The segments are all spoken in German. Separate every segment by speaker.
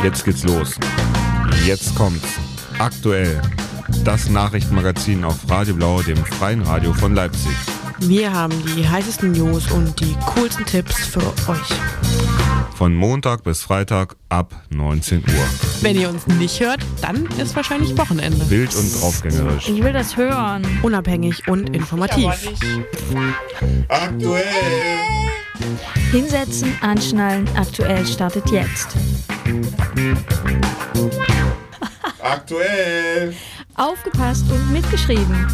Speaker 1: Jetzt geht's los. Jetzt kommt's. Aktuell. Das Nachrichtenmagazin auf Radio Blau, dem freien Radio von Leipzig.
Speaker 2: Wir haben die heißesten News und die coolsten Tipps für euch.
Speaker 1: Von Montag bis Freitag ab 19 Uhr.
Speaker 2: Wenn ihr uns nicht hört, dann ist wahrscheinlich Wochenende.
Speaker 1: Wild und draufgängerisch.
Speaker 3: Ich will das hören.
Speaker 2: Unabhängig und informativ.
Speaker 1: Aktuell.
Speaker 3: Hinsetzen, anschnallen, aktuell startet jetzt.
Speaker 1: Aktuell.
Speaker 3: Aufgepasst und mitgeschrieben.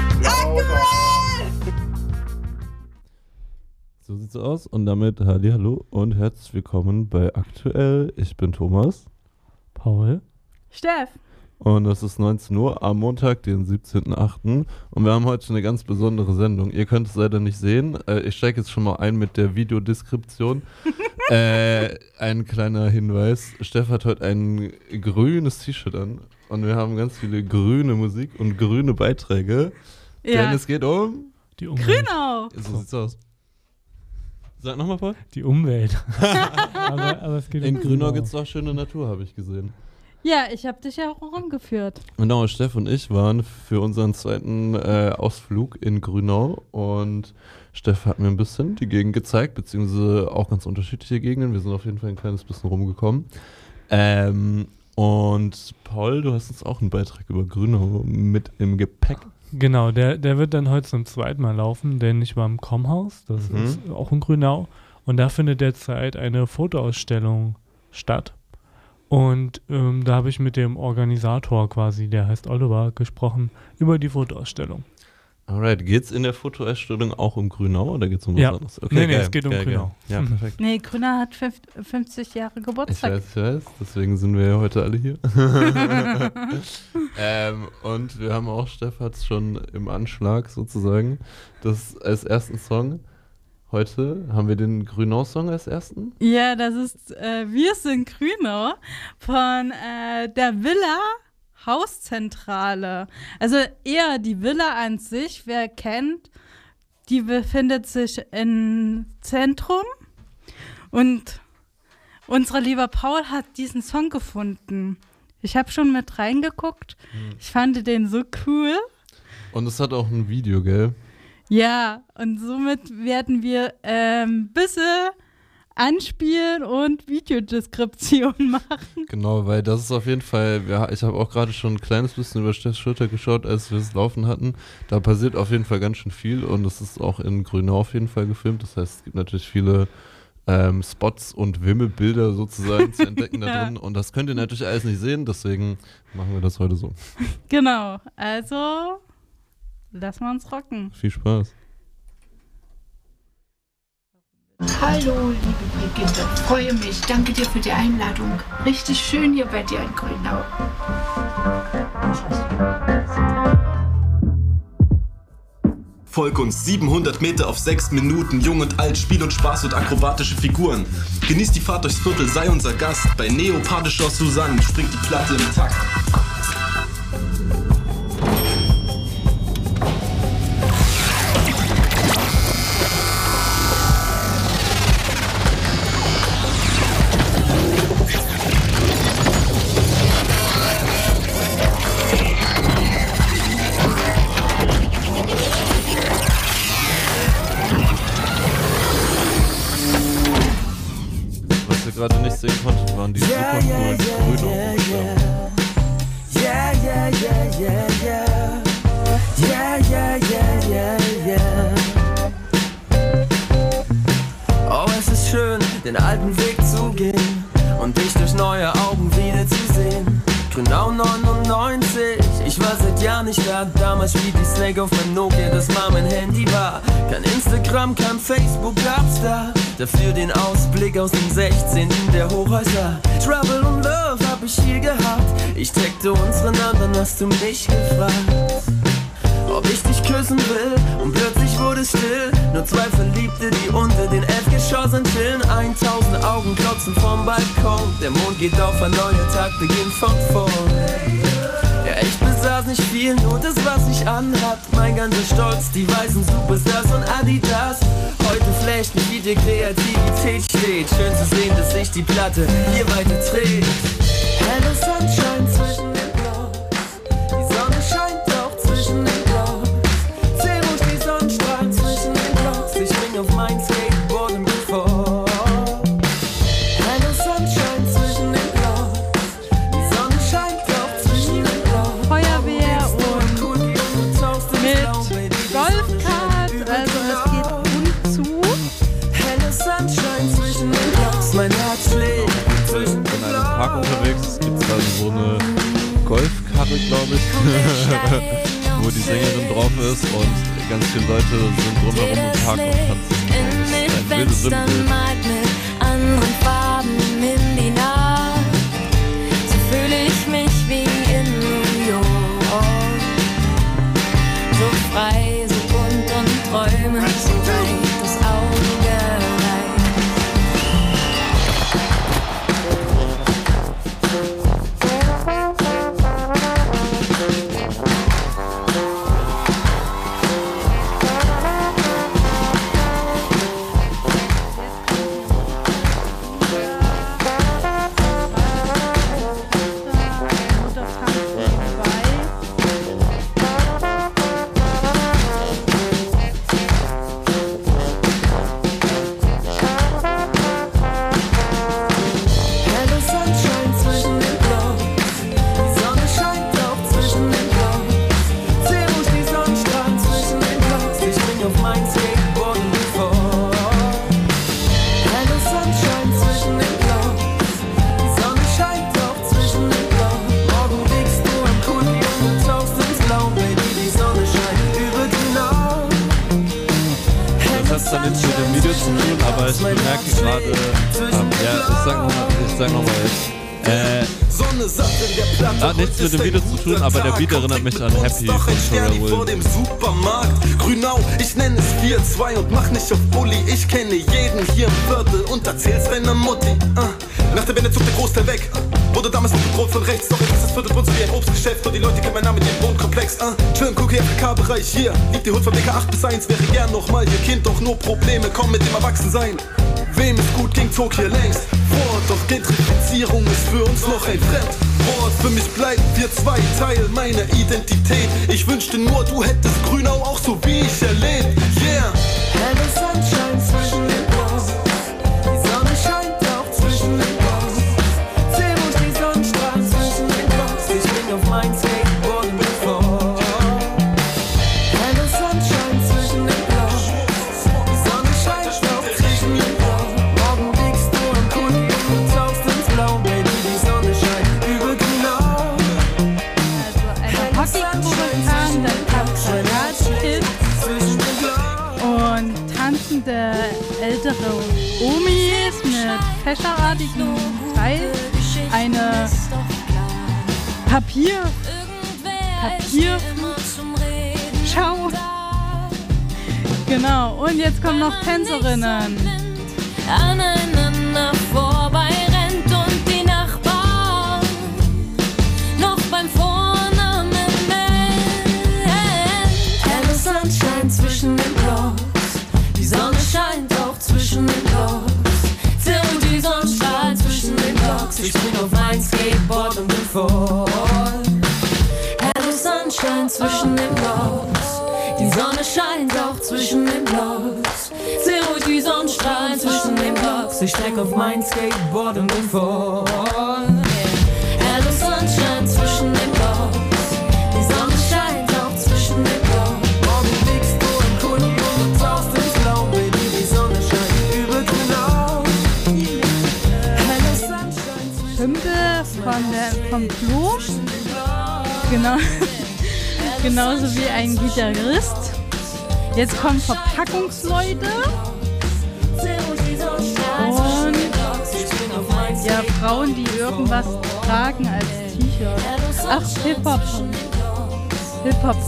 Speaker 4: So sieht's aus und damit hallo und herzlich willkommen bei Aktuell. Ich bin Thomas.
Speaker 5: Paul.
Speaker 3: Steff.
Speaker 4: Und es ist 19 Uhr am Montag, den 17.08. Und wir haben heute eine ganz besondere Sendung. Ihr könnt es leider nicht sehen. Ich steige jetzt schon mal ein mit der Videodeskription. Ein kleiner Hinweis. Steff hat heute ein grünes T-Shirt an. Und wir haben ganz viele grüne Musik und grüne Beiträge.
Speaker 3: Ja.
Speaker 4: Denn es geht um...
Speaker 5: Die Umwelt.
Speaker 3: Grünau.
Speaker 4: So sieht's aus. Sag nochmal, Paul.
Speaker 5: Die Umwelt. aber es geht
Speaker 4: In
Speaker 5: um
Speaker 4: Grünau gibt's auch schöne Natur, habe ich gesehen.
Speaker 3: Ja, ich habe dich ja auch rumgeführt.
Speaker 4: Genau, Steff und ich waren für unseren zweiten Ausflug in Grünau und Steff hat mir ein bisschen die Gegend gezeigt, beziehungsweise auch ganz unterschiedliche Gegenden. Wir sind auf jeden Fall ein kleines bisschen rumgekommen. Und Paul, du hast uns auch einen Beitrag über Grünau mit im Gepäck.
Speaker 5: Genau, der wird dann heute zum zweiten Mal laufen, denn ich war im Kommhaus, das ist auch in Grünau, und da findet derzeit eine Fotoausstellung statt. Und da habe ich mit dem Organisator quasi, der heißt Oliver, gesprochen über die Fotoausstellung.
Speaker 4: Alright, geht's in der Fotoausstellung auch um Grünau oder geht's um was anderes? Okay,
Speaker 5: nee,
Speaker 4: geil,
Speaker 5: es geht um Grünau.
Speaker 4: Ja, perfekt.
Speaker 3: Nee, Grünau hat 50 Jahre Geburtstag.
Speaker 4: Ich weiß, deswegen sind wir ja heute alle hier. Und wir haben auch, Steff hat es schon im Anschlag sozusagen, das als ersten Song. Heute haben wir den Grünau-Song als ersten.
Speaker 3: Ja, das ist Wir sind Grünau von der Villa Hauszentrale. Also eher die Villa an sich, wer kennt, die befindet sich im Zentrum und unser lieber Paul hat diesen Song gefunden. Ich habe schon mit reingeguckt. Ich fand den so cool.
Speaker 4: Und es hat auch ein Video, gell?
Speaker 3: Ja, und somit werden wir ein bisschen anspielen und Videodeskription machen.
Speaker 4: Genau, weil das ist auf jeden Fall, ich habe auch gerade schon ein kleines bisschen über Steffs Schulter geschaut, als wir es laufen hatten. Da passiert auf jeden Fall ganz schön viel und es ist auch in Grünau auf jeden Fall gefilmt. Das heißt, es gibt natürlich viele Spots und Wimmelbilder sozusagen zu entdecken da drin. Und das könnt ihr natürlich alles nicht sehen, deswegen machen wir das heute so.
Speaker 3: Genau, also lassen wir uns rocken.
Speaker 4: Viel Spaß.
Speaker 6: Hallo, liebe Brigitte, freue mich. Danke dir für die Einladung. Richtig schön hier bei dir in Grünau.
Speaker 7: Folge uns 700 Meter auf 6 Minuten, jung und alt, Spiel und Spaß und akrobatische Figuren. Genießt die Fahrt durchs Viertel, sei unser Gast. Bei Neopardischer Susanne springt die Platte im Takt.
Speaker 4: Gerade nicht sehen konntet, waren die super coolen Grünau.
Speaker 8: Oh, es ist schön, den alten Weg zu gehen und dich durch neue Augen wiederzusehen. Grünau 99, ich war seit Jahren nicht da. Damals spielt die Snake auf meinem Nokia, das mal mein Handy war. Kein Instagram, kein Facebook gab's da. Dafür den Ausblick aus dem 16. der Hochhäuser. Trouble und Love hab ich hier gehabt. Ich taggte uns einander, dann hast du mich gefragt, ob ich dich küssen will, und plötzlich wurde es still. Nur zwei Verliebte, die unter den 11 Geschossen chillen. 1000 Augen glotzen vom Balkon. Der Mond geht auf, ein neuer Tag beginnt von vorn. Ja, ich besaß nicht viel, nur das, was ich anhatt. Mein ganzer Stolz, die weißen Superstars und Adidas. Heute flasht mich, wie die Kreativität steht. Schön zu sehen, dass sich die Platte hier weiter dreht.
Speaker 4: unterwegs. Es gibt quasi so eine Golfkarre, glaube ich, wo die Sängerin drauf ist und ganz viele Leute sind drumherum im Park und tanzen. Ein wildes Sinnbild.
Speaker 9: Mit anderen Farben in die Nacht, so fühle ich mich wie in New York. So frei, so bunt und träumend, so weit das Auge
Speaker 4: nichts mit dem Video zu tun, aber der Beat erinnert mich an Happy von Pharrell Williams.
Speaker 7: Vor dem Supermarkt, Grünau, ich nenne es 4-2 und mach nicht auf Bulli. Ich kenne jeden hier im Viertel und erzähl's deiner Mutti. Nach der Wende zog der Großteil weg, wurde damals noch bedroht von rechts. Doch jetzt ist das Viertelbrunst wie ein Obstgeschäft und die Leute kennen meinen Namen in ihrem Wohnkomplex. Schön Cookie FK-Bereich hier, liegt die Hut von DK 8-1. Wäre gern nochmal ihr Kind, doch nur Probleme kommen mit dem Erwachsensein. Wem es gut ging, zog hier längst fort, doch Gentrifizierung ist für uns noch ein Fremdwort. Für mich bleiben wir zwei Teil meiner Identität. Ich wünschte nur, du hättest Grünau auch so wie ich erlebt. Yeah!
Speaker 8: Helle Sunshine zwischen den Blocks, die Sonne scheint auch zwischen den Blocks. Zähl ruhig die Sonnenstrahlen zwischen den Blocks, ich spring auf mein Skateboard und bin fort. Helle Sunshine zwischen den Blocks, die Sonne scheint auch zwischen den Blocks. Morgen liegst du am Kunden und tauchst ins Blau, Baby, die Sonne scheint über Grünau.
Speaker 3: Also eine Hockeykurve kam, dann kam Soldatkind und tanzende ältere Omis mit fächerartigen Kreis, eine Papierschau. Genau, und jetzt kommen noch Tänzerinnen.
Speaker 9: Aneinander vorbei rennt und die Nachbarn noch beim Vornamen nennt. Helle Sunshine zwischen den Blocks, die Sonne scheint auch zwischen den Blocks. Zähl die Sonnenstrahlen zwischen den Blocks, ich spring auf mein Skateboard und bin voll. Helle Sunshine zwischen den Blocks, die Sonne scheint auch zwischen den Blocks. Zähl ruhig die Sonnenstrahlen zwischen den Blocks, ich steig auf mein Skateboard und bin voll. Hello Sunshine zwischen den Blocks, die Sonne scheint auch zwischen den Blocks. Morgen liegst du im Kuni und du tauchst ins Blau, Baby, die Sonne scheint über Grünau. Hello Sunshine zwischen den
Speaker 3: Hymne vom Klo. Genau. Genauso wie ein Gitarrist. Jetzt kommen Verpackungsleute. Und ja, Frauen, die irgendwas tragen als T-Shirt. Ach, Hip-Hop. Hip-Hop.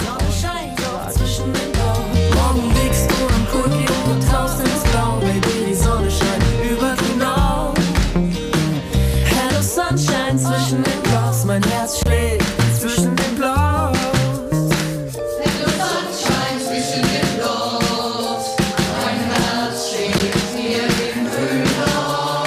Speaker 8: Morgen liegst du im Cookie und du tauchst ins Blau, Baby, die Sonne scheint über Grünau. Hello Sunshine zwischen den Blocks, mein Herz schlägt zwischen den Blocks.
Speaker 10: Hello Sunshine zwischen den Blocks, mein Herz schlägt hier in Grünau.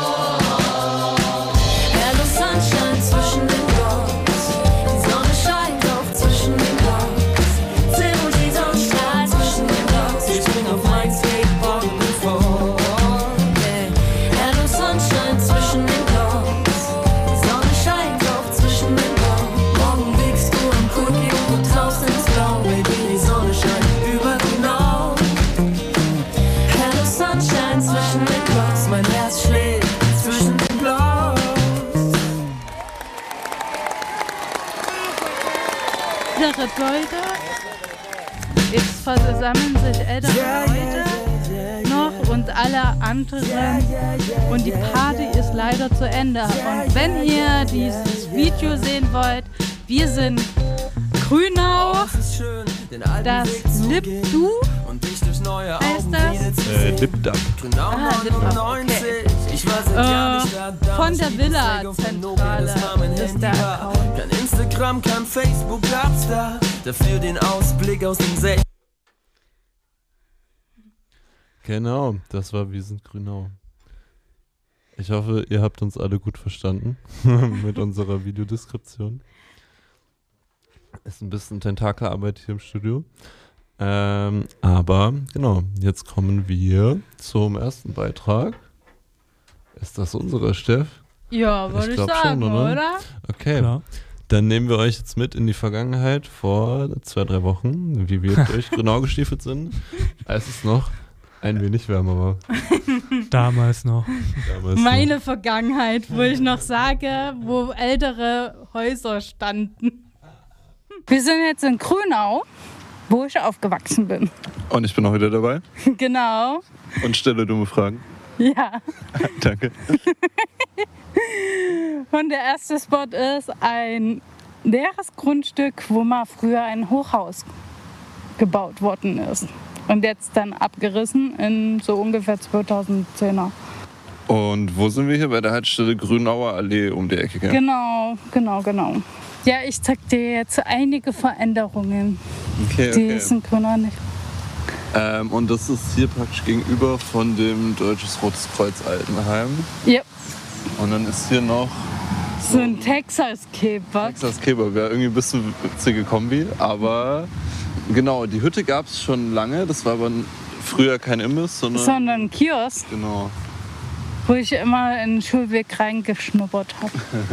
Speaker 9: Hello Sunshine zwischen den Blocks, die Sonne scheint auch zwischen den Blocks. Zähl ruhig die Sonnenstrahlen zwischen den Blocks, ich spring auf mein Skateboard und bin voll. Hello Sunshine zwischen den Blocks, die Sonne scheint auch zwischen den Blocks.
Speaker 3: ältere Leute. Jetzt versammeln sich ältere Leute noch und alle anderen. Und die Party ist leider zu Ende. Und wenn ihr dieses Video sehen wollt, wir sind Grünau, das Lip-Du heißt das.
Speaker 4: Lip-Dub.
Speaker 3: Okay. Von der Villa-Zentrale ist der Account.
Speaker 8: Kein Instagram, kein Facebook gab's da. Dafür den Ausblick aus dem See.
Speaker 4: Genau, das war Wir sind Grünau. Ich hoffe, ihr habt uns alle gut verstanden mit unserer Videodeskription. Ist ein bisschen Tentakelarbeit hier im Studio. Aber genau, jetzt kommen wir zum ersten Beitrag. Ist das unserer, Steff?
Speaker 3: Ja, würde ich sagen,
Speaker 4: schon,
Speaker 3: oder?
Speaker 4: Okay, klar. Dann nehmen wir euch jetzt mit in die Vergangenheit vor 2-3 Wochen, wie wir durch Grünau gestiefelt sind, als es noch ein wenig wärmer war.
Speaker 5: Damals noch.
Speaker 3: Meine Vergangenheit, wo ich noch sage, wo ältere Häuser standen. Wir sind jetzt in Grünau, wo ich aufgewachsen bin.
Speaker 11: Und ich bin auch wieder dabei.
Speaker 3: Genau.
Speaker 11: Und stelle dumme Fragen.
Speaker 3: Ja.
Speaker 11: Danke.
Speaker 3: Und der erste Spot ist ein leeres Grundstück, wo mal früher ein Hochhaus gebaut worden ist. Und jetzt dann abgerissen in so ungefähr 2010er.
Speaker 11: Und wo sind wir hier? Bei der Haltestelle Grünauer Allee um die Ecke, gell?
Speaker 3: Genau. Ja, ich zeig dir jetzt einige Veränderungen.
Speaker 11: Okay.
Speaker 3: Die ist in Grünau nicht.
Speaker 11: Und das ist hier praktisch gegenüber von dem Deutsches Rotes Kreuz Altenheim.
Speaker 3: Ja.
Speaker 11: Und dann ist hier noch
Speaker 3: so ein Texas-Kebab.
Speaker 11: Texas-Kebab, ja, irgendwie ein bisschen witzige Kombi. Aber genau, die Hütte gab es schon lange. Das war aber früher kein Imbiss, sondern
Speaker 3: ein Kiosk.
Speaker 11: Genau.
Speaker 3: Wo ich immer in den Schulweg reingeschnuppert habe.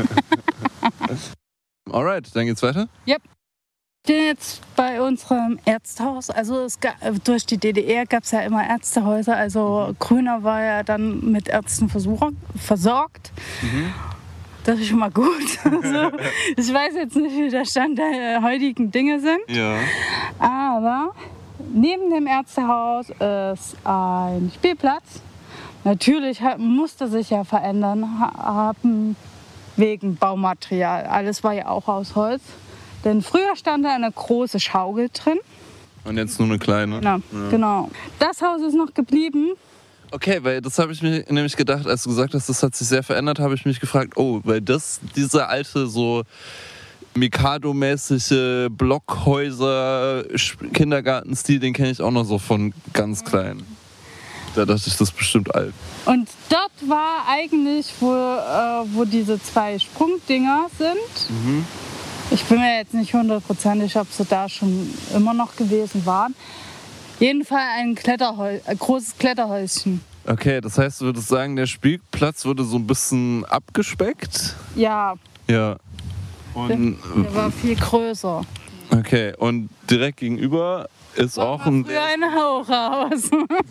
Speaker 11: Alright, dann geht's weiter?
Speaker 3: Yep. Ich bin jetzt bei unserem Ärztehaus. Also durch die DDR gab es ja immer Ärztehäuser. Also Grünau war ja dann mit Ärzten versorgt. Das ist schon mal gut. Also, ich weiß jetzt nicht, wie der Stand der heutigen Dinge sind.
Speaker 11: Ja.
Speaker 3: Aber neben dem Ärztehaus ist ein Spielplatz. Natürlich musste sich ja verändern haben wegen Baumaterial. Alles war ja auch aus Holz. Denn früher stand da eine große Schaukel drin.
Speaker 11: Und jetzt nur eine kleine?
Speaker 3: Genau. Das Haus ist noch geblieben.
Speaker 11: Okay, weil das habe ich mir nämlich gedacht, als du gesagt hast, das hat sich sehr verändert, habe ich mich gefragt, weil diese alte so Mikado-mäßige Blockhäuser, Kindergartenstil, den kenne ich auch noch so von ganz klein. Da dachte ich, das ist bestimmt alt.
Speaker 3: Und dort war eigentlich, wo diese 2 Sprungdinger sind. Ich bin mir jetzt nicht hundertprozentig, ob sie da schon immer noch gewesen waren. Jedenfalls ein großes Kletterhäuschen.
Speaker 11: Okay, das heißt, du würdest sagen, der Spielplatz wurde so ein bisschen abgespeckt?
Speaker 3: Ja.
Speaker 11: Ja. Und
Speaker 3: der war viel größer.
Speaker 11: Okay, und direkt gegenüber ist auch ein...
Speaker 3: Früher ein Hochhaus.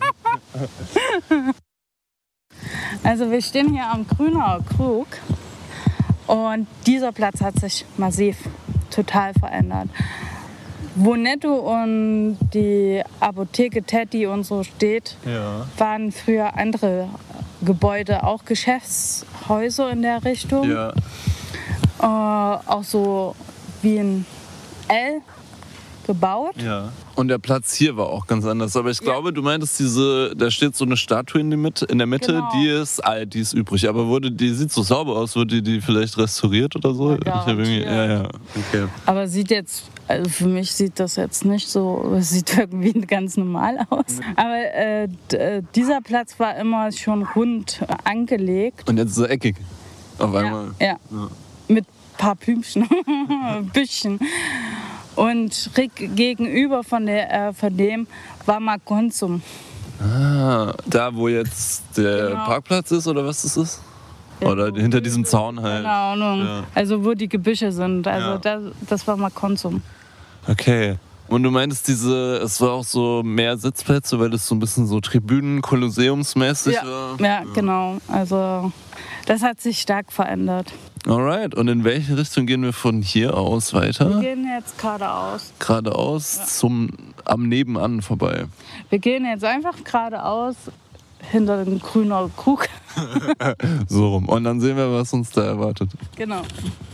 Speaker 3: Also wir stehen hier am Grünauer Krug. Und dieser Platz hat sich massiv total verändert. Wo Netto und die Apotheke Teddy und so steht, waren früher andere Gebäude, auch Geschäftshäuser in der Richtung.
Speaker 11: Ja.
Speaker 3: Auch so wie ein L gebaut.
Speaker 11: Ja. Und der Platz hier war auch ganz anders. Aber ich glaube, du meintest da steht so eine Statue in der Mitte,
Speaker 3: Genau.
Speaker 11: die ist alt, die ist übrig. Aber die sieht so sauber aus, wurde die vielleicht restauriert oder so?
Speaker 3: Ja,
Speaker 11: Okay.
Speaker 3: Aber sieht jetzt, also für mich sieht das jetzt nicht so, es sieht irgendwie ganz normal aus. Aber dieser Platz war immer schon rund angelegt.
Speaker 11: Und jetzt ist er eckig. Auf einmal.
Speaker 3: Ja. Mit ein paar Blümchen, Büschchen. Und schräg gegenüber von dem war mal Konsum.
Speaker 11: Ah, da wo jetzt der Parkplatz ist oder was das ist? Oder hinter diesem Zaun halt.
Speaker 3: Keine Ahnung.
Speaker 11: Ja.
Speaker 3: Also wo die Gebüsche sind. Also das war mal Konsum.
Speaker 11: Okay. Und du meintest es war auch so mehr Sitzplätze, weil das so ein bisschen so Tribünen, Kolosseumsmäßig war?
Speaker 3: Ja, genau. Also das hat sich stark verändert.
Speaker 11: Alright, und in welche Richtung gehen wir von hier aus weiter?
Speaker 3: Wir gehen jetzt geradeaus.
Speaker 11: Geradeaus am Nebenan vorbei.
Speaker 3: Wir gehen jetzt einfach geradeaus hinter dem grünen Krug.
Speaker 11: So rum. Und dann sehen wir, was uns da erwartet.
Speaker 3: Genau.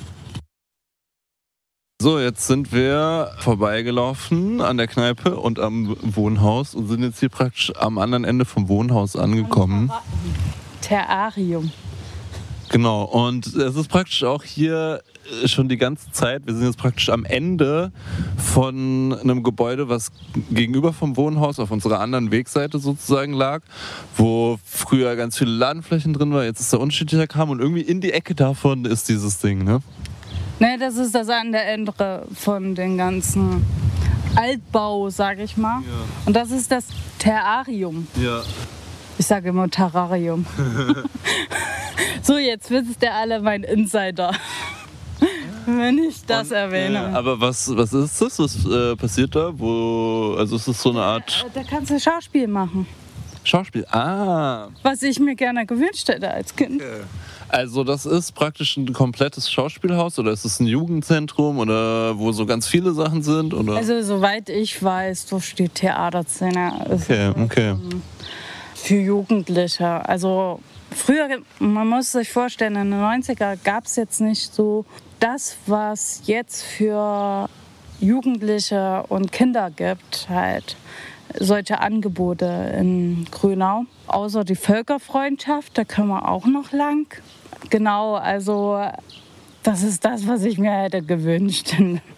Speaker 11: So, jetzt sind wir vorbeigelaufen an der Kneipe und am Wohnhaus und sind jetzt hier praktisch am anderen Ende vom Wohnhaus angekommen.
Speaker 3: Terrarium.
Speaker 11: Genau, und es ist praktisch auch hier schon die ganze Zeit, wir sind jetzt praktisch am Ende von einem Gebäude, was gegenüber vom Wohnhaus auf unserer anderen Wegseite sozusagen lag, wo früher ganz viele Ladenflächen drin war, jetzt ist der unsteter Kram und irgendwie in die Ecke davon ist dieses Ding, ne?
Speaker 3: Ne, das ist das an der Ende von den ganzen Altbau, sag ich mal.
Speaker 11: Ja.
Speaker 3: Und das ist das Terrarium.
Speaker 11: Ja.
Speaker 3: Ich sage immer Terrarium. So, jetzt wisst ihr alle mein Insider. Wenn ich das erwähne.
Speaker 11: Aber was ist das? Was passiert da? Also ist das so eine Art...
Speaker 3: Da kannst du Schauspiel machen.
Speaker 11: Schauspiel? Ah.
Speaker 3: Was ich mir gerne gewünscht hätte als Kind.
Speaker 11: Okay. Also das ist praktisch ein komplettes Schauspielhaus oder ist es ein Jugendzentrum oder wo so ganz viele Sachen sind? Oder?
Speaker 3: Also soweit ich weiß, so steht Theaterszene.
Speaker 11: Okay.
Speaker 3: Für Jugendliche. Also früher, man muss sich vorstellen, in den 90er gab es jetzt nicht so das, was jetzt für Jugendliche und Kinder gibt, halt solche Angebote in Grünau. Außer die Völkerfreundschaft, da können wir auch noch lang. Genau, also das ist das, was ich mir hätte gewünscht.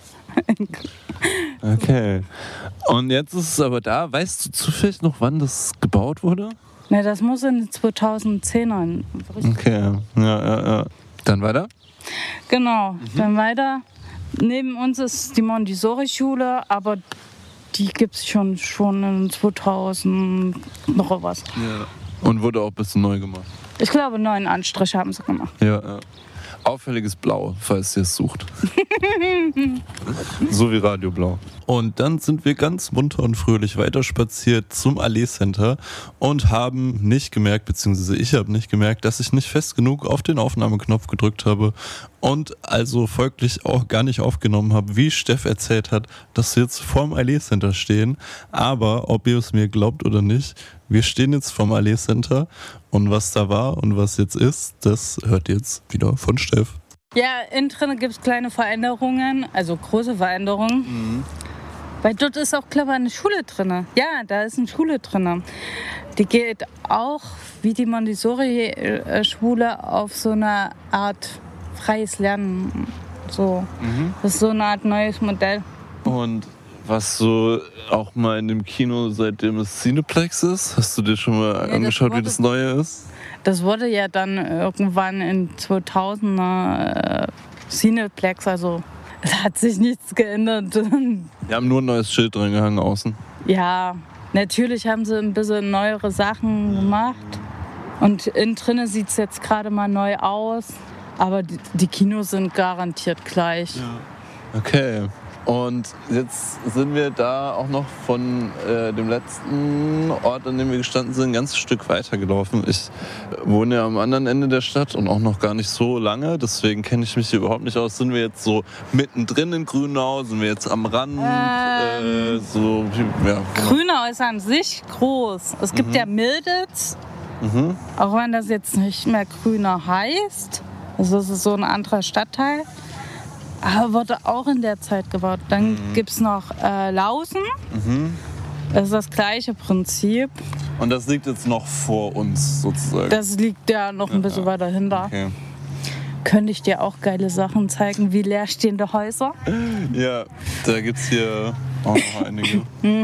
Speaker 11: Okay. Und jetzt ist es aber da. Weißt du zufällig noch, wann das gebaut wurde?
Speaker 3: Ne, das muss in den 2010ern.
Speaker 11: Okay, ja. Dann weiter?
Speaker 3: Genau, dann weiter. Neben uns ist die Montessori-Schule, aber die gibt es schon in 2000 noch was.
Speaker 11: Ja. Und wurde auch ein bisschen neu gemacht.
Speaker 3: Ich glaube, einen neuen Anstrich haben sie gemacht.
Speaker 11: Ja. Auffälliges Blau, falls ihr es sucht. So wie Radioblau. Und dann sind wir ganz munter und fröhlich weiterspaziert zum Allee Center und haben nicht gemerkt, beziehungsweise ich habe nicht gemerkt, dass ich nicht fest genug auf den Aufnahmeknopf gedrückt habe und also folglich auch gar nicht aufgenommen habe, wie Steff erzählt hat, dass wir jetzt vorm Allee Center stehen. Aber ob ihr es mir glaubt oder nicht, wir stehen jetzt vorm Allee Center und was da war und was jetzt ist, das hört ihr jetzt wieder von Steff.
Speaker 3: Ja, innen drin gibt es kleine Veränderungen, also große Veränderungen. Weil dort ist auch, glaube ich, eine Schule drin. Ja, da ist eine Schule drin. Die geht auch, wie die Montessori-Schule, auf so eine Art freies Lernen. So. Das ist so eine Art neues Modell.
Speaker 11: Und was so auch mal in dem Kino, seitdem es Cineplex ist, hast du dir schon mal angeschaut, wie das Neue ist?
Speaker 3: Das wurde ja dann irgendwann in 2000er Cineplex, also es hat sich nichts geändert.
Speaker 11: Wir haben nur ein neues Schild dran gehangen außen.
Speaker 3: Ja, natürlich haben sie ein bisschen neuere Sachen gemacht. Und innen drinnen sieht es jetzt gerade mal neu aus. Aber die Kinos sind garantiert gleich.
Speaker 11: Ja. Okay. Und jetzt sind wir da auch noch von dem letzten Ort, an dem wir gestanden sind, ein ganzes Stück weiter gelaufen. Ich wohne ja am anderen Ende der Stadt und auch noch gar nicht so lange. Deswegen kenne ich mich hier überhaupt nicht aus. Sind wir jetzt so mittendrin in Grünau? Sind wir jetzt am Rand? Genau.
Speaker 3: Grünau ist an sich groß. Es gibt ja Milditz, auch wenn das jetzt nicht mehr Grünau heißt. Also das ist so ein anderer Stadtteil. Aber wurde auch in der Zeit gebaut. Dann gibt es noch Lausen. Das ist das gleiche Prinzip.
Speaker 11: Und das liegt jetzt noch vor uns sozusagen?
Speaker 3: Das liegt ja noch ein bisschen weiter hinter.
Speaker 11: Okay.
Speaker 3: Könnte ich dir auch geile Sachen zeigen, wie leerstehende Häuser?
Speaker 11: Ja, da gibt es hier auch noch einige.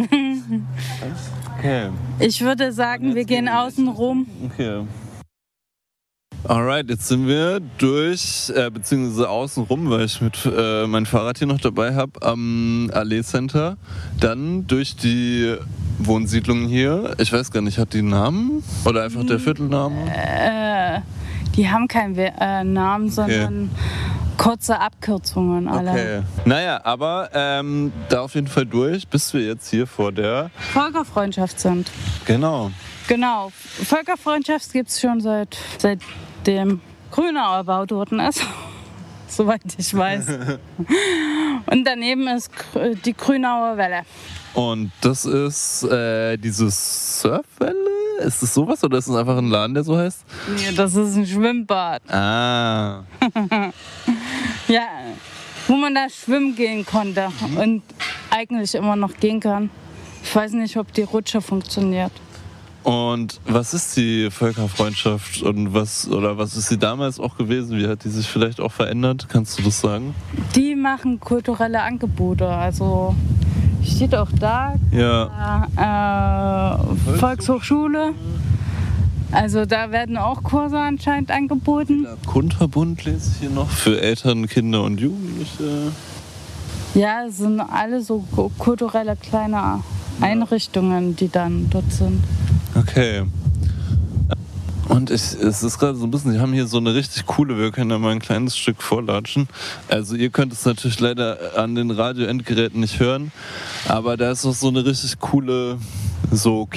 Speaker 11: Okay.
Speaker 3: Ich würde sagen, wir gehen außen rum.
Speaker 11: Okay. Alright, jetzt sind wir durch, beziehungsweise außen rum, weil ich mit mein Fahrrad hier noch dabei habe, am Allee Center. Dann durch die Wohnsiedlung hier. Ich weiß gar nicht, hat die einen Namen? Oder einfach der Viertelname?
Speaker 3: Die haben keinen Namen, sondern kurze Abkürzungen alle.
Speaker 11: Okay. Naja, aber da auf jeden Fall durch, bis wir jetzt hier vor der
Speaker 3: Völkerfreundschaft sind.
Speaker 11: Genau.
Speaker 3: Genau. Völkerfreundschaft gibt es schon seitdem Grünau erbaut worden ist. soweit ich weiß. Und daneben ist die Grünauer Welle.
Speaker 11: Und das ist diese Surfwelle? Ist das sowas oder ist es einfach ein Laden, der so heißt?
Speaker 3: Nee, das ist ein Schwimmbad.
Speaker 11: Ah.
Speaker 3: Ja, wo man da schwimmen gehen konnte und eigentlich immer noch gehen kann. Ich weiß nicht, ob die Rutsche funktioniert.
Speaker 11: Und was ist die Völkerfreundschaft und was ist sie damals auch gewesen? Wie hat die sich vielleicht auch verändert? Kannst du das sagen?
Speaker 3: Die machen kulturelle Angebote, also steht auch da.
Speaker 11: Ja.
Speaker 3: Volkshochschule. Also da werden auch Kurse anscheinend angeboten.
Speaker 11: Kunterbund lese ich hier noch für Eltern, Kinder und Jugendliche.
Speaker 3: Ja, es sind alle so kulturelle kleine Einrichtungen, die dann dort sind.
Speaker 11: Okay. Und es ist gerade so ein bisschen, die haben hier so eine richtig coole, wir können da mal ein kleines Stück vorlatschen. Also ihr könnt es natürlich leider an den Radioendgeräten nicht hören, aber da ist auch so eine richtig coole, so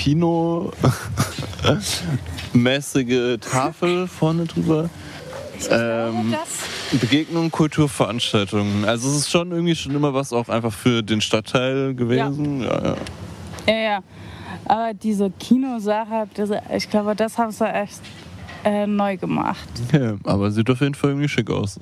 Speaker 11: Kino-mäßige Tafel vorne drüber. Begegnungen, Kulturveranstaltungen. Also es ist schon irgendwie schon immer was auch einfach für den Stadtteil gewesen.
Speaker 3: Ja. Aber diese Kinosache, ich glaube, das haben sie echt neu gemacht.
Speaker 11: Okay, aber sieht auf jeden Fall irgendwie schick aus.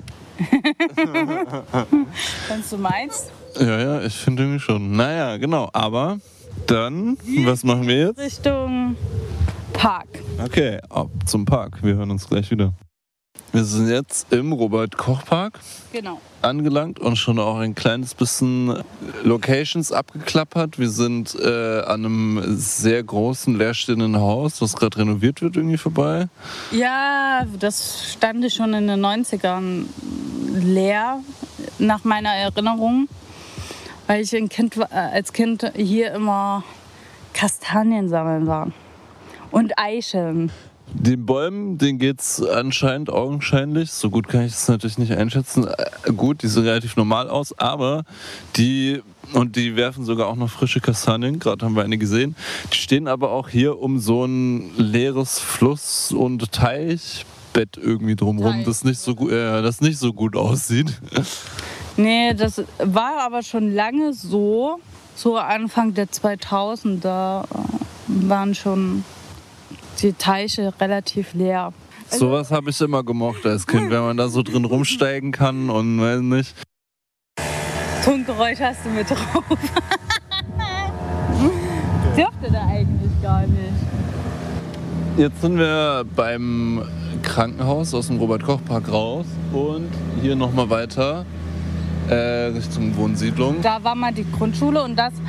Speaker 3: Wenn du meinst?
Speaker 11: Ja, ich finde irgendwie schon. Naja, genau. Aber dann, was machen wir jetzt?
Speaker 3: Richtung Park.
Speaker 11: Okay, ab zum Park. Wir hören uns gleich wieder. Wir sind jetzt im Robert-Koch-Park angelangt und schon auch ein kleines bisschen Locations abgeklappert. Wir sind an einem sehr großen, leerstehenden Haus, das gerade renoviert wird, irgendwie vorbei.
Speaker 3: Ja, das stand schon in den 90ern leer, nach meiner Erinnerung. Weil ich als Kind hier immer Kastanien sammeln war. Und Eicheln.
Speaker 11: Den Bäumen, denen geht's anscheinend augenscheinlich, so gut kann ich das natürlich nicht einschätzen, gut, die sehen relativ normal aus, aber die werfen sogar auch noch frische Kastanien, gerade haben wir eine gesehen. Die stehen aber auch hier um so ein leeres Fluss- und Teichbett irgendwie drumherum, das nicht so gut aussieht.
Speaker 3: Nee, das war aber schon lange so Anfang der 2000er waren schon die Teiche relativ leer.
Speaker 11: Sowas habe ich immer gemocht als Kind, wenn man da so drin rumsteigen kann und weiß nicht.
Speaker 3: Tongeräusch hast du mit drauf. Dürfte da eigentlich gar nicht.
Speaker 11: Jetzt sind wir beim Krankenhaus aus dem Robert-Koch-Park raus und hier nochmal weiter Richtung Wohnsiedlung.
Speaker 3: Da war mal die Grundschule und das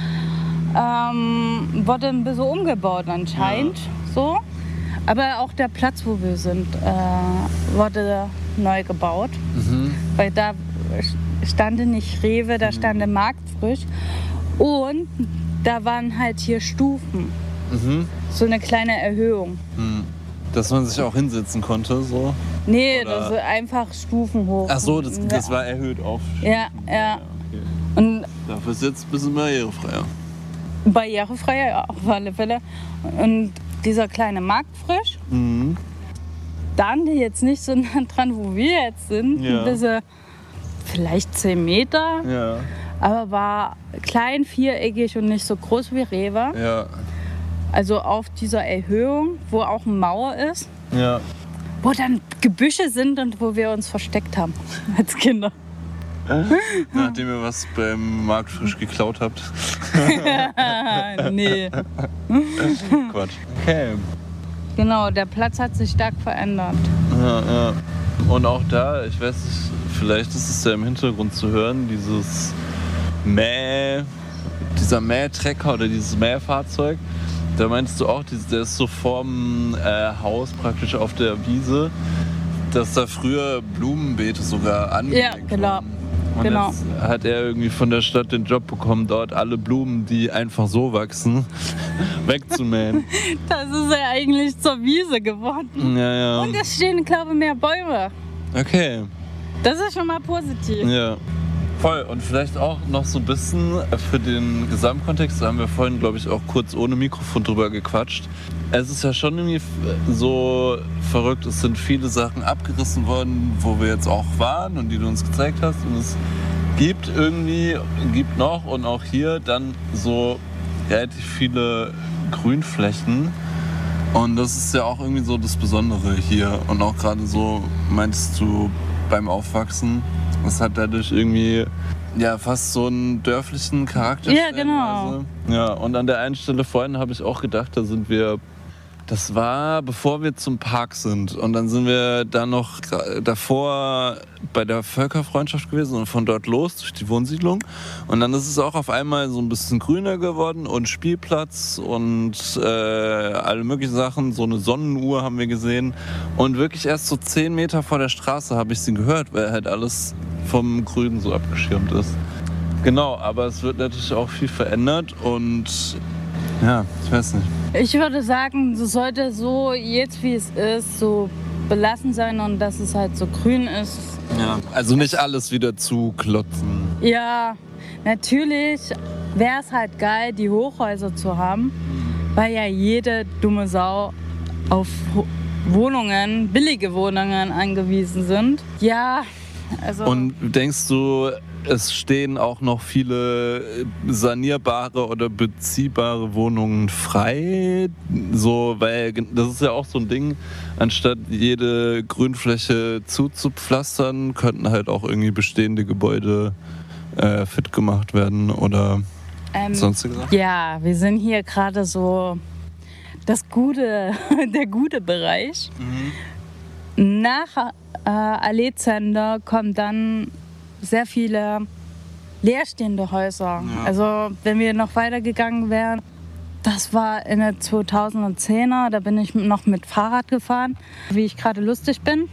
Speaker 3: wurde ein bisschen umgebaut anscheinend. So. Aber auch der Platz, wo wir sind, wurde neu gebaut. Weil da stand nicht Rewe, da stand Marktfrisch. Und da waren halt hier Stufen. So eine kleine Erhöhung.
Speaker 11: Dass man sich auch hinsetzen konnte, so?
Speaker 3: Nee,
Speaker 11: oder?
Speaker 3: das ist einfach Stufen hoch.
Speaker 11: Ach so, das war erhöht auf.
Speaker 3: Ja.
Speaker 11: Okay.
Speaker 3: Und
Speaker 11: dafür ist jetzt ein bisschen barrierefreier.
Speaker 3: Barrierefreier auf alle Fälle. Und dieser kleine Marktfrisch, dann jetzt nicht so nah dran, wo wir jetzt sind, ein bisschen, vielleicht 10 Meter, aber war klein, viereckig und nicht so groß wie Rewe.
Speaker 11: Ja.
Speaker 3: Also auf dieser Erhöhung, wo auch eine Mauer ist, wo dann Gebüsche sind und wo wir uns versteckt haben als Kinder.
Speaker 11: Nachdem ihr was beim Marktfrisch geklaut habt.
Speaker 3: Nee.
Speaker 11: Quatsch. Okay.
Speaker 3: Genau, der Platz hat sich stark verändert.
Speaker 11: Ja. Und auch da, ich weiß nicht, vielleicht ist es ja im Hintergrund zu hören, dieser Mähtrecker oder dieses Mähfahrzeug. Da meinst du auch, der ist so vorm Haus praktisch auf der Wiese, dass da früher Blumenbeete sogar angelegt wurden. Und jetzt hat er irgendwie von der Stadt den Job bekommen, dort alle Blumen, die einfach so wachsen, wegzumähen.
Speaker 3: Das ist ja eigentlich zur Wiese geworden.
Speaker 11: Ja.
Speaker 3: Und es stehen, glaube ich, mehr Bäume.
Speaker 11: Okay.
Speaker 3: Das ist schon mal positiv.
Speaker 11: Ja. Voll. Und vielleicht auch noch so ein bisschen für den Gesamtkontext, da haben wir vorhin, glaube ich, auch kurz ohne Mikrofon drüber gequatscht. Es ist ja schon irgendwie so verrückt, es sind viele Sachen abgerissen worden, wo wir jetzt auch waren und die du uns gezeigt hast. Und es gibt noch und auch hier dann so relativ viele Grünflächen. Und das ist ja auch irgendwie so das Besondere hier. Und auch gerade so, meintest du, beim Aufwachsen, das hat dadurch irgendwie ja fast so einen dörflichen Charakter.
Speaker 3: Ja, genau.
Speaker 11: Ja, und an der einen Stelle vorhin habe ich auch gedacht, das war bevor wir zum Park sind. Und dann sind wir da noch davor bei der Völkerfreundschaft gewesen und von dort los durch die Wohnsiedlung. Und dann ist es auch auf einmal so ein bisschen grüner geworden und Spielplatz und alle möglichen Sachen. So eine Sonnenuhr haben wir gesehen. Und wirklich erst so 10 Meter vor der Straße habe ich sie gehört, weil halt alles vom Grün so abgeschirmt ist. Genau, aber es wird natürlich auch viel verändert und ja, ich weiß nicht.
Speaker 3: Ich würde sagen, es sollte so jetzt wie es ist, so belassen sein und dass es halt so grün ist.
Speaker 11: Ja, also nicht alles wieder zuklotzen.
Speaker 3: Ja, natürlich wäre es halt geil, die Hochhäuser zu haben, weil ja jede dumme Sau auf Wohnungen, billige Wohnungen angewiesen sind. Ja, also... Und
Speaker 11: denkst du, es stehen auch noch viele sanierbare oder beziehbare Wohnungen frei? So, weil das ist ja auch so ein Ding, anstatt jede Grünfläche zuzupflastern, könnten halt auch irgendwie bestehende Gebäude fit gemacht werden oder sonstige Sachen?
Speaker 3: Ja, wir sind hier gerade so der gute Bereich. Mhm. Nach Allee-Center kommen dann sehr viele leerstehende Häuser. Ja. Also wenn wir noch weitergegangen wären, das war in der 2010er, da bin ich noch mit Fahrrad gefahren. Wie ich gerade lustig bin,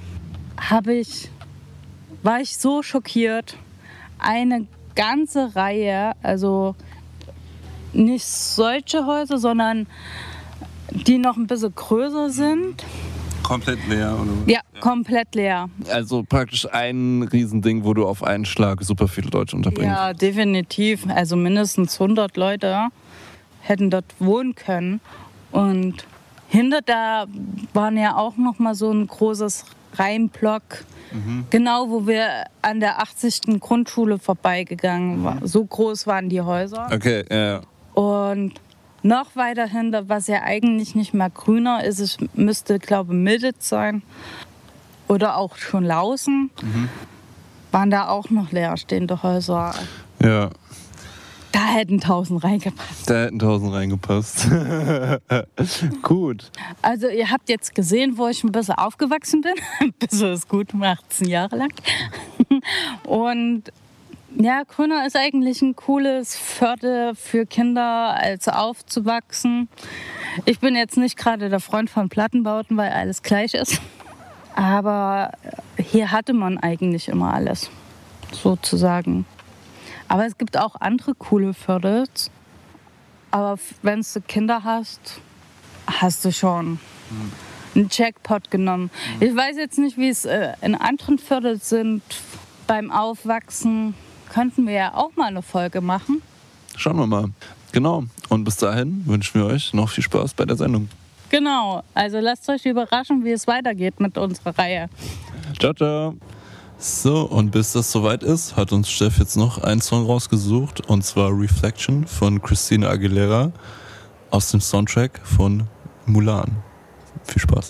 Speaker 3: war ich so schockiert. Eine ganze Reihe, also nicht solche Häuser, sondern die noch ein bisschen größer sind.
Speaker 11: Komplett leer, oder?
Speaker 3: Ja, komplett leer.
Speaker 11: Also praktisch ein Riesending, wo du auf einen Schlag super viele Leute unterbringst.
Speaker 3: Ja, definitiv. Also mindestens 100 Leute hätten dort wohnen können. Und hinter da waren ja auch noch mal so ein großes Reihenblock. Mhm. Genau, wo wir an der 80. Grundschule vorbeigegangen waren. So groß waren die Häuser.
Speaker 11: Okay, ja.
Speaker 3: Und noch weiter hinter, was ja eigentlich nicht mehr grüner ist, es müsste, glaube ich, Militz sein oder auch schon Lausen, waren da auch noch leerstehende Häuser.
Speaker 11: Ja.
Speaker 3: Da hätten 1000 reingepasst.
Speaker 11: Gut.
Speaker 3: Also ihr habt jetzt gesehen, wo ich ein bisschen aufgewachsen bin. Ein bisschen ist gut, 18 Jahre lang. Und ja, Grüner ist eigentlich ein cooles Viertel für Kinder, also aufzuwachsen. Ich bin jetzt nicht gerade der Freund von Plattenbauten, weil alles gleich ist. Aber hier hatte man eigentlich immer alles, sozusagen. Aber es gibt auch andere coole Viertel. Aber wenn du Kinder hast, hast du schon einen Jackpot genommen. Ich weiß jetzt nicht, wie es in anderen Vierteln sind beim Aufwachsen. Könnten wir ja auch mal eine Folge machen.
Speaker 11: Schauen wir mal. Genau. Und bis dahin wünschen wir euch noch viel Spaß bei der Sendung.
Speaker 3: Genau. Also lasst euch überraschen, wie es weitergeht mit unserer Reihe.
Speaker 11: Ciao, ciao. So, und bis das soweit ist, hat uns Steff jetzt noch einen Song rausgesucht. Und zwar Reflection von Christina Aguilera aus dem Soundtrack von Mulan. Viel Spaß.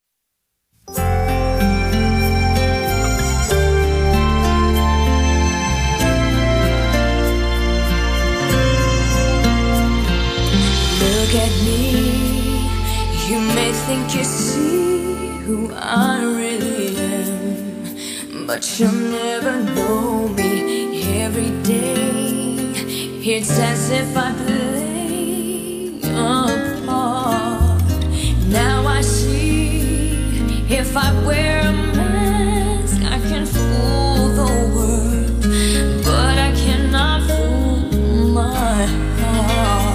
Speaker 9: Look at me, you may think you see who I really am, but you'll never know me every day. It's as if I play a part. Now I see, if I wear a mask, I can fool the world, but I cannot fool my heart.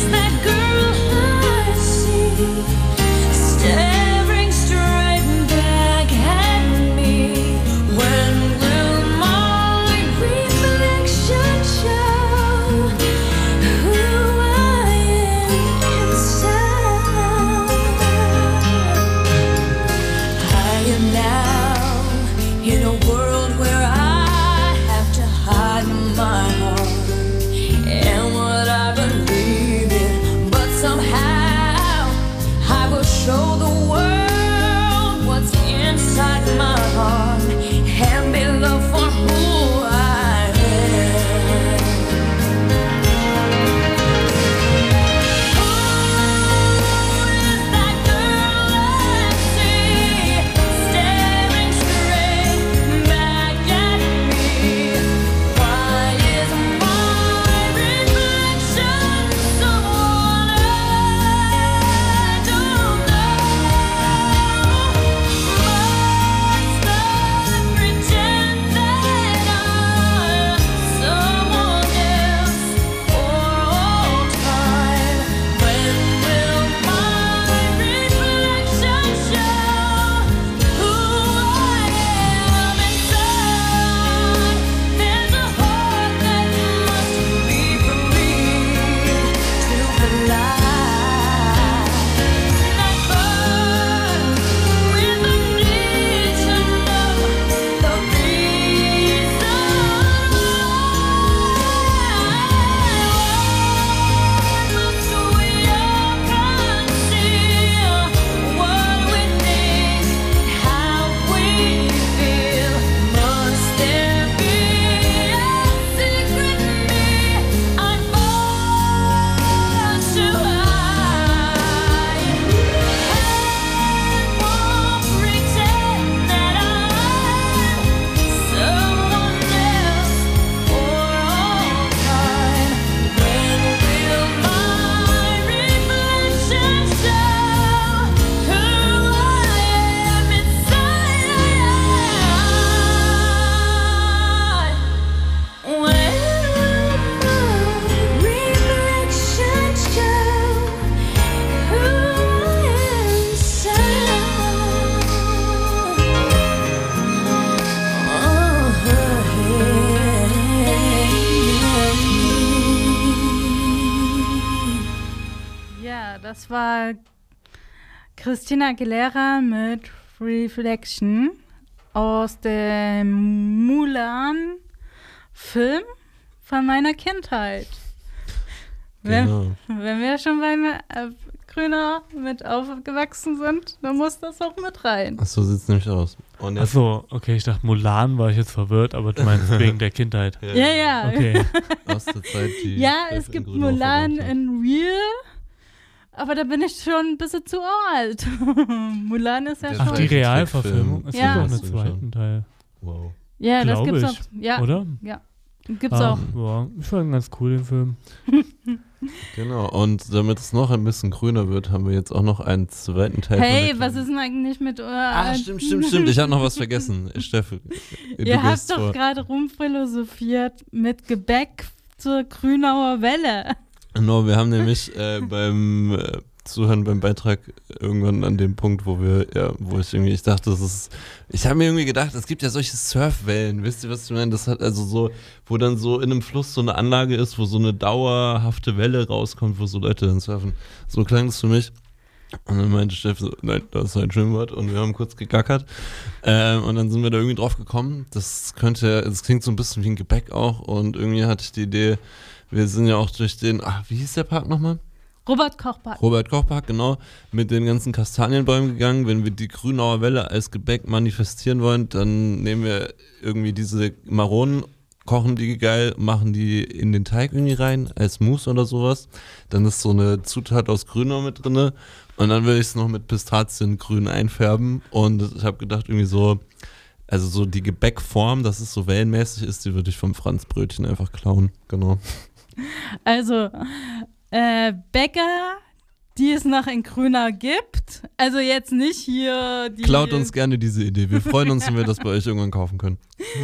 Speaker 9: Staring straight back
Speaker 3: das war Christina Aguilera mit Reflection aus dem Mulan-Film von meiner Kindheit.
Speaker 4: Genau.
Speaker 3: Wenn wir schon beim Grüner mit aufgewachsen sind, dann muss das auch mit rein.
Speaker 4: Ach so sieht's nämlich aus. Und jetzt
Speaker 5: Achso, okay, ich dachte Mulan, war ich jetzt verwirrt, aber du meinst wegen der Kindheit.
Speaker 3: Ja.
Speaker 5: Okay.
Speaker 4: aus der Zeit, die
Speaker 3: Ja,
Speaker 4: Chef
Speaker 3: es
Speaker 4: in
Speaker 3: gibt
Speaker 4: Grünau
Speaker 3: Mulan
Speaker 4: verbracht hat.
Speaker 3: in Real, aber da bin ich schon ein bisschen zu alt. Mulan ist ja
Speaker 4: Der
Speaker 3: schon...
Speaker 5: Ach, die Realverfilmung. Es
Speaker 3: Ja.
Speaker 5: gibt auch einen
Speaker 4: Hast du
Speaker 5: zweiten
Speaker 4: schon?
Speaker 5: Teil.
Speaker 4: Wow.
Speaker 3: Ja, das
Speaker 5: Glaub
Speaker 3: gibt's
Speaker 5: ich,
Speaker 3: auch. Ja,
Speaker 5: Oder?
Speaker 3: ja. Gibt's auch.
Speaker 5: Ja, ich fand ihn ganz cool, den Film.
Speaker 4: Genau, und damit es noch ein bisschen grüner wird, haben wir jetzt auch noch einen zweiten Teil.
Speaker 3: Hey,
Speaker 4: von der
Speaker 3: was ist denn eigentlich mit eurer...
Speaker 4: Ah, stimmt. Ich habe noch was vergessen. Steffi,
Speaker 3: Ihr habt doch gerade rumphilosophiert mit Gebäck zur Grünauer Welle.
Speaker 4: Genau, wir haben nämlich beim Zuhören beim Beitrag irgendwann an dem Punkt, wo ich dachte, ich habe mir irgendwie gedacht, es gibt ja solche Surfwellen, wisst ihr, was ich meine? Das hat also so, wo dann so in einem Fluss so eine Anlage ist, wo so eine dauerhafte Welle rauskommt, wo so Leute dann surfen. So klang es für mich. Und dann meinte Steff so, nein, das ist ein Schwimmbad, und wir haben kurz gegackert. Und dann sind wir da irgendwie drauf gekommen, das klingt so ein bisschen wie ein Gebäck auch, und irgendwie hatte ich die Idee, wir sind ja auch durch den, wie hieß der Park nochmal? Robert-Koch-Park, genau, mit den ganzen Kastanienbäumen gegangen. Wenn wir die Grünauer Welle als Gebäck manifestieren wollen, dann nehmen wir irgendwie diese Maronen, kochen die geil, machen die in den Teig irgendwie rein, als Mousse oder sowas. Dann ist so eine Zutat aus Grünau mit drin, und dann will ich es noch mit Pistaziengrün einfärben, und ich habe gedacht, irgendwie so, also so die Gebäckform, dass es so wellenmäßig ist, die würde ich vom Franzbrötchen einfach klauen, genau.
Speaker 3: Also, Bäcker, die es noch in Grünau gibt. Also jetzt nicht hier die...
Speaker 4: Klaut uns gerne diese Idee. Wir freuen uns, wenn wir das bei euch irgendwann kaufen können.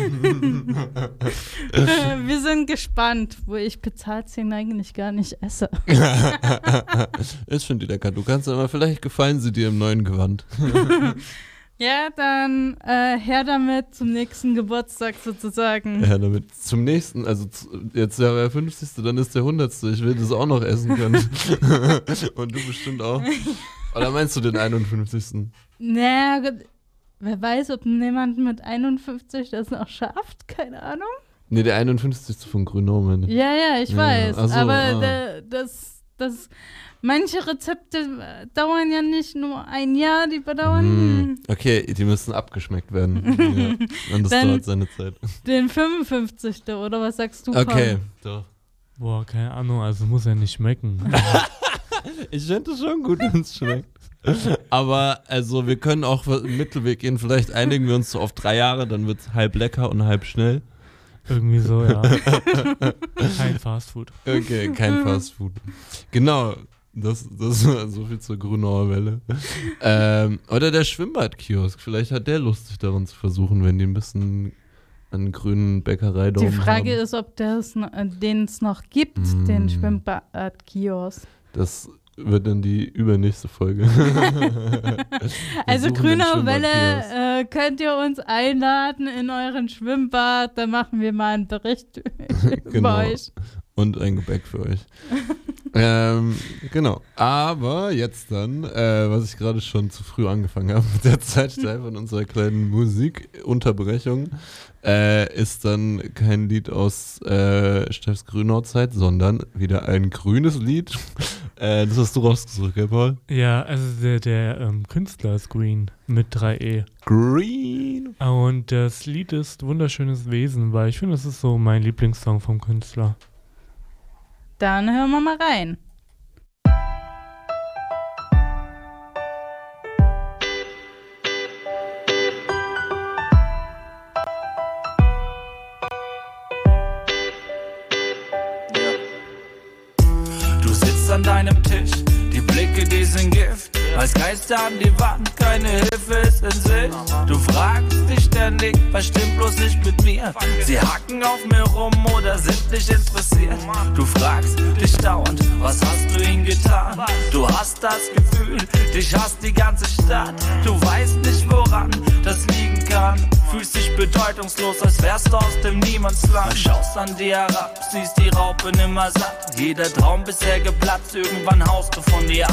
Speaker 3: Wir sind gespannt, wo ich Pistazien eigentlich gar nicht esse.
Speaker 4: Ich finde die lecker. Du kannst aber, vielleicht gefallen sie dir im neuen Gewand.
Speaker 3: Ja, dann her damit zum nächsten Geburtstag sozusagen.
Speaker 4: Ja, damit zum nächsten, also jetzt der 50. Dann ist der 100. Ich will das auch noch essen können. Und du bestimmt auch. Oder meinst du den 51.?
Speaker 3: Naja, wer weiß, ob jemand mit 51 das noch schafft, keine Ahnung.
Speaker 4: Nee, der 51. von Grünau, meine ich.
Speaker 3: Ja, ich weiß.
Speaker 4: Ach so,
Speaker 3: aber manche Rezepte dauern ja nicht nur ein Jahr, die dauern.
Speaker 4: Okay, die müssen abgeschmeckt werden. Ja. Und das dauert seine Zeit.
Speaker 3: Den 55. oder was sagst du?
Speaker 4: Okay,
Speaker 5: doch. Boah, keine Ahnung, also muss ja nicht schmecken.
Speaker 4: Ich finde es schon gut, wenn es schmeckt. Aber also wir können auch einen Mittelweg gehen. Vielleicht einigen wir uns so auf 3 Jahre, dann wird es halb lecker und halb schnell.
Speaker 5: Irgendwie so, ja. Kein Fastfood.
Speaker 4: Okay, kein Fastfood. Genau. Das war so viel zur Grünauer Welle. Oder der Schwimmbadkiosk. Vielleicht hat der Lust, sich daran zu versuchen, wenn die ein bisschen an grünen Bäckereidaumen
Speaker 3: Die Frage
Speaker 4: haben.
Speaker 3: ist, ob den es noch gibt, den Schwimmbadkiosk.
Speaker 4: Das wird dann die übernächste Folge.
Speaker 3: Also Grünauer Welle, könnt ihr uns einladen in euren Schwimmbad, dann machen wir mal einen Bericht über euch.
Speaker 4: Und ein Gebäck für euch. Genau. Aber jetzt dann, was ich gerade schon zu früh angefangen habe, mit der Zeitteil von unserer kleinen Musikunterbrechung, ist dann kein Lied aus Steffs Grünau-Zeit, sondern wieder ein grünes Lied. Das hast du rausgesucht, gell, Paul?
Speaker 5: Ja, also der Künstler ist Green mit 3E.
Speaker 4: Green.
Speaker 5: Und das Lied ist Wunderschönes Wesen, weil ich finde, das ist so mein Lieblingssong vom Künstler.
Speaker 3: Dann hören wir mal rein.
Speaker 12: Du sitzt an deinem Tisch, die Blicke, die sind Gift. Als Geister an die Wand, keine Hilfe ist in Sicht. Du fragst dich ständig, was stimmt bloß nicht mit mir? Sie hacken auf mir rum oder sind nicht interessiert. Du fragst dich dauernd, was hast du ihnen getan? Du hast das Gefühl, dich hasst die ganze Stadt. Du weißt nicht, woran das liegen kann. Fühlst dich bedeutungslos, als wärst du aus dem Niemandsland. Schaust an dir herab, siehst die Raupe nimmer satt. Jeder Traum bisher geplatzt, irgendwann haust du von dir ab.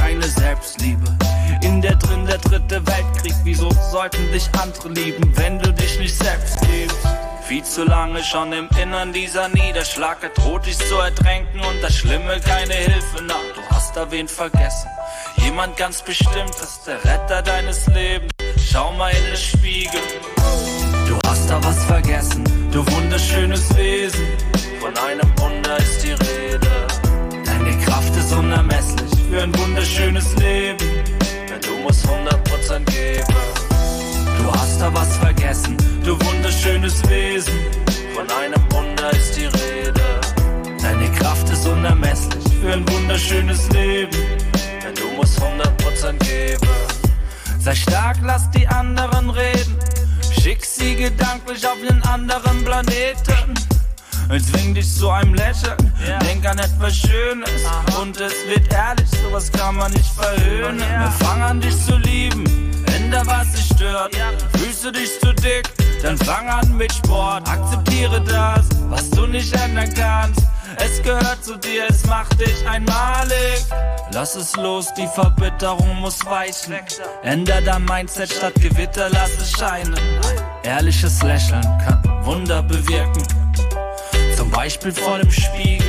Speaker 12: keine Selbstliebe. In der drin der dritte Weltkrieg, wieso sollten dich andere lieben, wenn du dich nicht selbst liebst? Viel zu lange schon im Innern dieser Niederschlag, er droht dich zu ertränken und das Schlimme keine Hilfe nach. Du hast da wen vergessen, jemand ganz Bestimmtes, der Retter deines Lebens. Schau mal in den Spiegel, du hast da was vergessen, du wunderschönes Wesen. Von einem Wunder ist die Rede, deine Kraft ist unermesslich für ein wunderschönes Leben, denn du musst 100% geben. Du hast da was vergessen, du wunderschönes Wesen. Von einem Wunder ist die Rede, deine Kraft ist unermesslich für ein wunderschönes Leben, denn du musst 100% geben. Sei stark, lass die anderen reden, schick sie gedanklich auf einen anderen Planeten. Zwing dich zu einem Lächeln, denk an etwas Schönes und es wird ehrlich, sowas kann man nicht verhöhnen. Fang an dich zu lieben, änder was dich stört. Fühlst du dich zu dick, dann fang an mit Sport. Akzeptiere das, was du nicht ändern kannst. Es gehört zu dir, es macht dich einmalig. Lass es los, die Verbitterung muss weichen. Änder dein Mindset statt Gewitter, lass es scheinen. Ehrliches Lächeln kann Wunder bewirken, zum Beispiel vor dem Spiegel.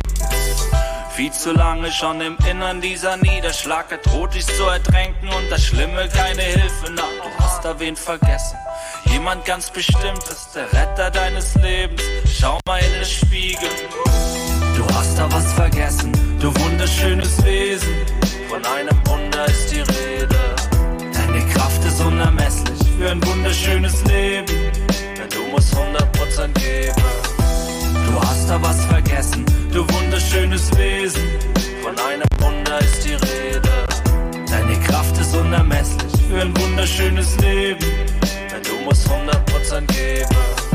Speaker 12: Viel zu lange schon im Innern dieser Niederschlag, er droht dich zu ertränken und das Schlimme keine Hilfe nach. Du hast da wen vergessen, jemand ganz Bestimmtes, der Retter deines Lebens. Schau mal in den Spiegel, du hast da was vergessen, du wunderschönes Wesen. Von einem Wunder ist die Rede, deine Kraft ist unermesslich für ein wunderschönes Leben, denn du musst 100% geben. Du hast da was vergessen, du wunderschönes Wesen. Von einem Wunder ist die Rede, deine Kraft ist unermesslich für ein wunderschönes Leben, denn du musst 100% geben.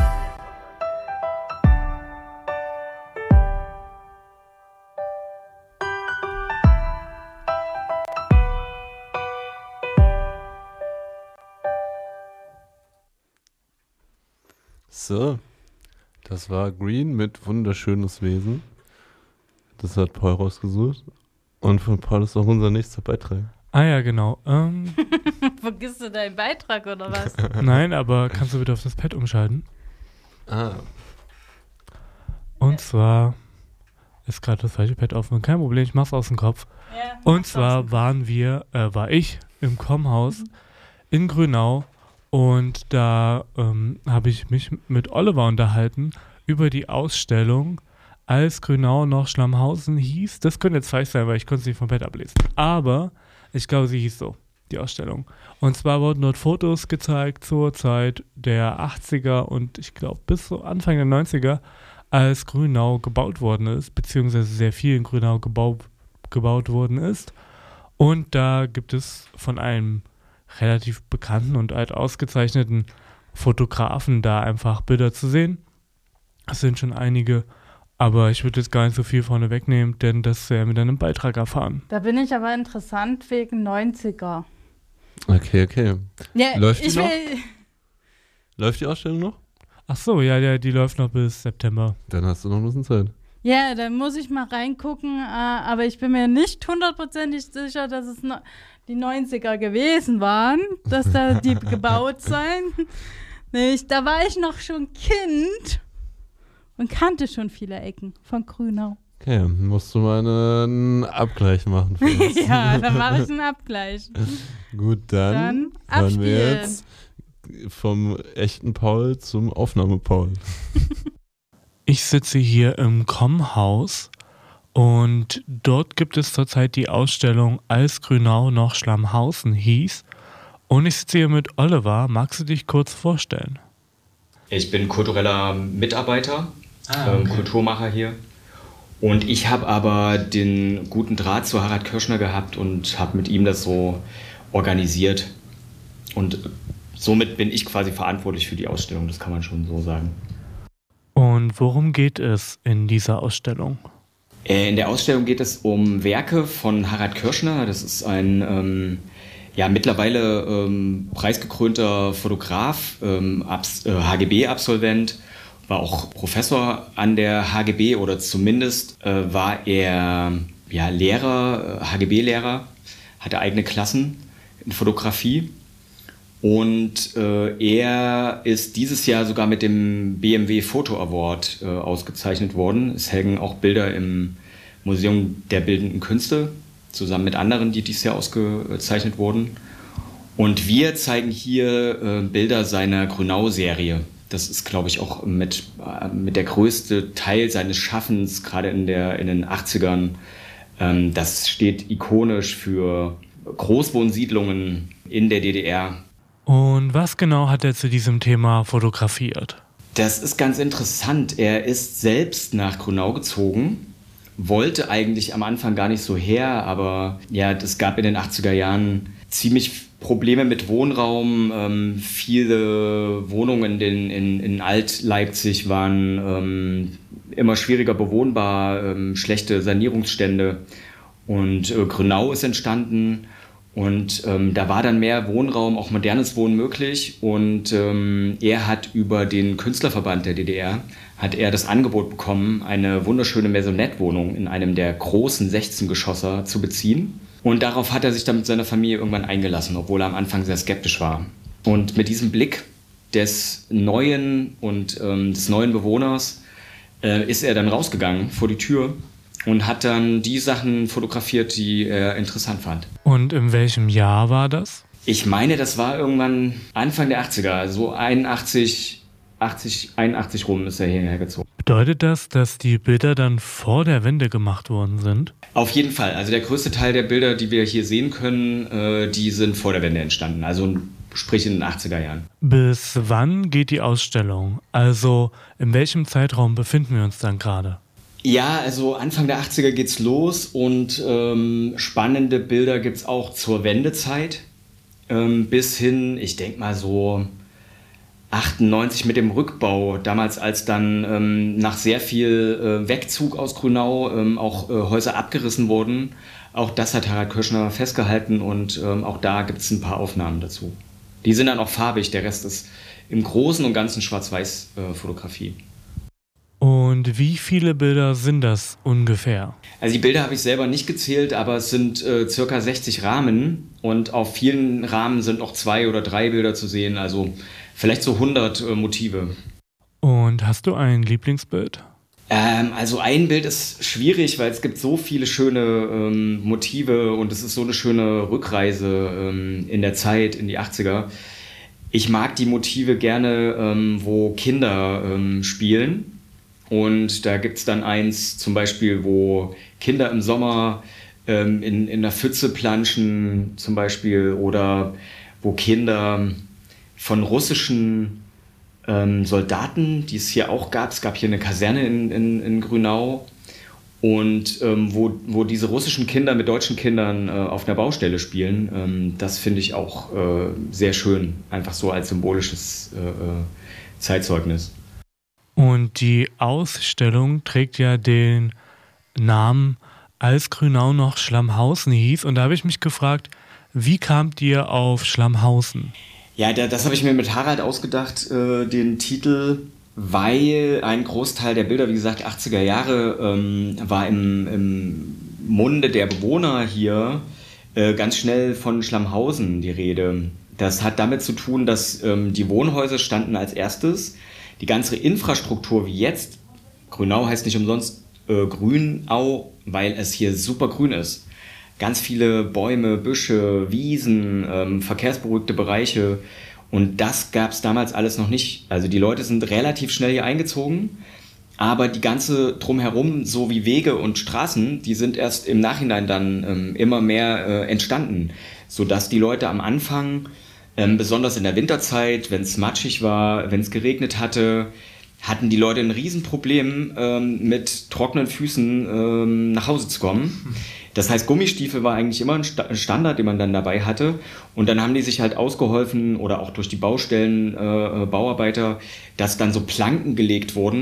Speaker 4: So, das war Green mit wunderschönes Wesen. Das hat Paul rausgesucht. Und von Paul ist auch unser nächster Beitrag.
Speaker 5: Ah ja, genau.
Speaker 3: Vergisst du deinen Beitrag oder was?
Speaker 5: Nein, aber kannst du bitte auf das Pad umschalten?
Speaker 4: Ah.
Speaker 5: Und zwar ist gerade das falsche Pad offen. Kein Problem, ich mach's aus dem Kopf.
Speaker 3: Ja,
Speaker 5: und zwar war ich im Kommhaus in Grünau. Und da habe ich mich mit Oliver unterhalten über die Ausstellung, als Grünau noch Schlamhausen hieß. Das könnte jetzt falsch sein, weil ich konnte es nicht vom Bett ablesen. Aber ich glaube, sie hieß so, die Ausstellung. Und zwar wurden dort Fotos gezeigt zur Zeit der 80er und ich glaube bis so Anfang der 90er, als Grünau gebaut worden ist, beziehungsweise sehr viel in Grünau gebaut worden ist. Und da gibt es von einem relativ bekannten und alt ausgezeichneten Fotografen da einfach Bilder zu sehen. Es sind schon einige, aber ich würde jetzt gar nicht so viel vorne wegnehmen, denn das werden wir dann im Beitrag erfahren.
Speaker 3: Da bin ich aber interessant wegen 90er.
Speaker 4: Okay.
Speaker 3: Ja,
Speaker 4: Läuft die noch? Läuft die Ausstellung noch?
Speaker 5: Ach so, ja, die läuft noch bis September.
Speaker 4: Dann hast du noch ein bisschen Zeit.
Speaker 3: Ja, da muss ich mal reingucken, aber ich bin mir nicht 100% sicher, dass es die 90er gewesen waren, dass da die gebaut sind. Da war ich noch schon Kind und kannte schon viele Ecken von Grünau.
Speaker 4: Okay, musst du mal einen Abgleich machen für uns.
Speaker 3: Ja, dann mache ich einen Abgleich.
Speaker 4: Gut, dann hören wir jetzt vom echten Paul zum Aufnahme-Paul.
Speaker 5: Ich sitze hier im Kommhaus und dort gibt es zurzeit die Ausstellung, als Grünau noch Schlamhausen hieß. Und ich sitze hier mit Oliver. Magst du dich kurz vorstellen?
Speaker 13: Ich bin kultureller Mitarbeiter, Kulturmacher hier. Und ich habe aber den guten Draht zu Harald Kirschner gehabt und habe mit ihm das so organisiert. Und somit bin ich quasi verantwortlich für die Ausstellung, das kann man schon so sagen.
Speaker 5: Und worum geht es in dieser Ausstellung?
Speaker 13: In der Ausstellung geht es um Werke von Harald Kirschner. Das ist ein mittlerweile preisgekrönter Fotograf, HGB-Absolvent, war auch Professor an der HGB oder zumindest war er Lehrer, HGB-Lehrer, hatte eigene Klassen in Fotografie. Und er ist dieses Jahr sogar mit dem BMW Photo Award ausgezeichnet worden. Es hängen auch Bilder im Museum der Bildenden Künste, zusammen mit anderen, die dieses Jahr ausgezeichnet wurden. Und wir zeigen hier Bilder seiner Grünau-Serie. Das ist, glaube ich, auch mit der größte Teil seines Schaffens, gerade in den 80ern. Das steht ikonisch für Großwohnsiedlungen in der DDR.
Speaker 5: Und was genau hat er zu diesem Thema fotografiert?
Speaker 13: Das ist ganz interessant. Er ist selbst nach Grünau gezogen, wollte eigentlich am Anfang gar nicht so her, aber ja, es gab in den 80er Jahren ziemlich Probleme mit Wohnraum. Viele Wohnungen in Alt-Leipzig waren immer schwieriger bewohnbar, schlechte Sanierungsstände. Und Grünau ist entstanden. Und da war dann mehr Wohnraum, auch modernes Wohnen möglich. Und er hat über den Künstlerverband der DDR das Angebot bekommen, eine wunderschöne Maisonette-Wohnung in einem der großen 16-Geschosser zu beziehen. Und darauf hat er sich dann mit seiner Familie irgendwann eingelassen, obwohl er am Anfang sehr skeptisch war. Und mit diesem Blick des neuen Bewohners ist er dann rausgegangen vor die Tür und hat dann die Sachen fotografiert, die er interessant fand.
Speaker 5: Und in welchem Jahr war das?
Speaker 13: Ich meine, das war irgendwann Anfang der 80er, so 81 rum ist er hierher gezogen.
Speaker 5: Bedeutet das, dass die Bilder dann vor der Wende gemacht worden sind?
Speaker 13: Auf jeden Fall. Also der größte Teil der Bilder, die wir hier sehen können, die sind vor der Wende entstanden. Also sprich in den 80er Jahren.
Speaker 5: Bis wann geht die Ausstellung? Also in welchem Zeitraum befinden wir uns dann gerade?
Speaker 13: Ja, also Anfang der 80er geht's los und spannende Bilder gibt's auch zur Wendezeit. Bis hin, ich denke mal so 98 mit dem Rückbau, damals als dann nach sehr viel Wegzug aus Grünau auch Häuser abgerissen wurden. Auch das hat Harald Kirschner festgehalten und auch da gibt es ein paar Aufnahmen dazu. Die sind dann auch farbig, der Rest ist im Großen und Ganzen Schwarz-Weiß-Fotografie.
Speaker 5: Und wie viele Bilder sind das ungefähr?
Speaker 13: Also die Bilder habe ich selber nicht gezählt, aber es sind circa 60 Rahmen und auf vielen Rahmen sind auch 2 oder 3 Bilder zu sehen, also vielleicht so 100 Motive.
Speaker 5: Und hast du ein Lieblingsbild?
Speaker 13: Also ein Bild ist schwierig, weil es gibt so viele schöne Motive und es ist so eine schöne Rückreise in der Zeit, in die 80er. Ich mag die Motive gerne, wo Kinder spielen. Und da gibt es dann eins zum Beispiel, wo Kinder im Sommer in einer Pfütze planschen zum Beispiel oder wo Kinder von russischen Soldaten, die es hier auch gab. Es gab hier eine Kaserne in Grünau und wo diese russischen Kinder mit deutschen Kindern auf einer Baustelle spielen. Das finde ich auch sehr schön, einfach so als symbolisches Zeitzeugnis.
Speaker 5: Und die Ausstellung trägt ja den Namen Als Grünau noch Schlamhausen hieß. Und da habe ich mich gefragt, wie kamt ihr auf Schlamhausen?
Speaker 13: Ja, das habe ich mir mit Harald ausgedacht, den Titel, weil ein Großteil der Bilder, wie gesagt, 80er Jahre, war im Munde der Bewohner hier ganz schnell von Schlamhausen die Rede. Das hat damit zu tun, dass die Wohnhäuser standen als erstes. Die ganze Infrastruktur wie jetzt, Grünau heißt nicht umsonst Grünau, weil es hier super grün ist. Ganz viele Bäume, Büsche, Wiesen, verkehrsberuhigte Bereiche. Und das gab es damals alles noch nicht. Also die Leute sind relativ schnell hier eingezogen. Aber die ganze Drumherum, so wie Wege und Straßen, die sind erst im Nachhinein dann immer mehr entstanden. Sodass die Leute am Anfang, besonders in der Winterzeit, wenn es matschig war, wenn es geregnet hatte, hatten die Leute ein Riesenproblem, mit trockenen Füßen nach Hause zu kommen. Das heißt, Gummistiefel war eigentlich immer ein Standard, den man dann dabei hatte. Und dann haben die sich halt ausgeholfen oder auch durch die Baustellen, Bauarbeiter, dass dann so Planken gelegt wurden,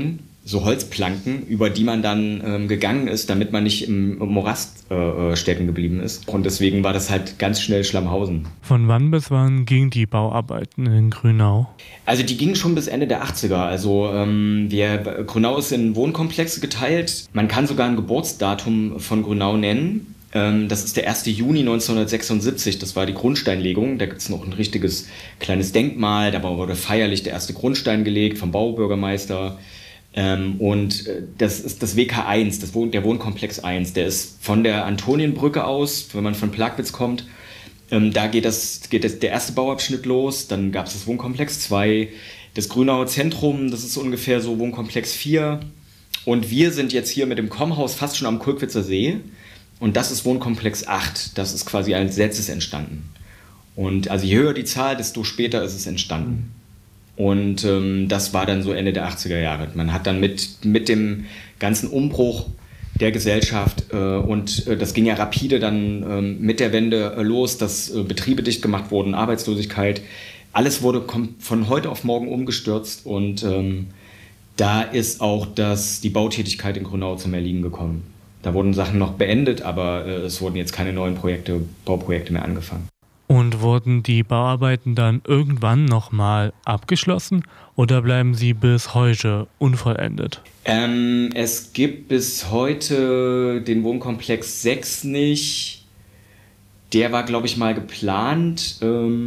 Speaker 13: so Holzplanken, über die man dann gegangen ist, damit man nicht im Morast stecken geblieben ist. Und deswegen war das halt ganz schnell Schlammhausen.
Speaker 5: Von wann bis wann gingen die Bauarbeiten in Grünau?
Speaker 13: Also die gingen schon bis Ende der 80er. Also Grünau ist in Wohnkomplexe geteilt. Man kann sogar ein Geburtsdatum von Grünau nennen. Das ist der 1. Juni 1976, das war die Grundsteinlegung. Da gibt es noch ein richtiges kleines Denkmal. Da wurde feierlich der erste Grundstein gelegt vom Baubürgermeister. Und das ist das WK1, der Wohnkomplex 1. Der ist von der Antonienbrücke aus, wenn man von Plagwitz kommt. Da geht der erste Bauabschnitt los. Dann gab es das Wohnkomplex 2, das Grünauer Zentrum, das ist ungefähr so Wohnkomplex 4. Und wir sind jetzt hier mit dem Kommhaus fast schon am Kulkwitzer See. Und das ist Wohnkomplex 8. Das ist quasi als letztes entstanden. Und also je höher die Zahl, desto später ist es entstanden. Und das war dann so Ende der 80er Jahre. Man hat dann mit dem ganzen Umbruch der Gesellschaft und das ging ja rapide dann mit der Wende los, dass Betriebe dicht gemacht wurden, Arbeitslosigkeit. Alles wurde von heute auf morgen umgestürzt und da ist auch die Bautätigkeit in Grünau zum Erliegen gekommen. Da wurden Sachen noch beendet, aber es wurden jetzt keine neuen Bauprojekte mehr angefangen.
Speaker 5: Und wurden die Bauarbeiten dann irgendwann nochmal abgeschlossen oder bleiben sie bis heute unvollendet?
Speaker 13: Es gibt bis heute den Wohnkomplex 6 nicht. Der war, glaube ich, mal geplant.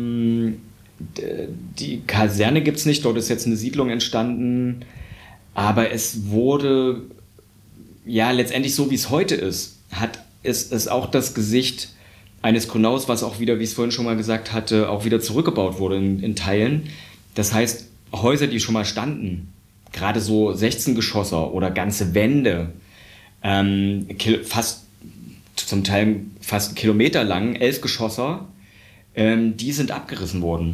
Speaker 13: Die Kaserne gibt es nicht, dort ist jetzt eine Siedlung entstanden. Aber es wurde, ja, letztendlich so wie es heute ist, ist es auch das Gesicht eines Grünaus, was auch wieder, wie ich es vorhin schon mal gesagt hatte, auch wieder zurückgebaut wurde in Teilen. Das heißt, Häuser, die schon mal standen, gerade so 16-Geschosser oder ganze Wände, zum Teil fast einen Kilometer lang, 11-Geschosser, die sind abgerissen worden,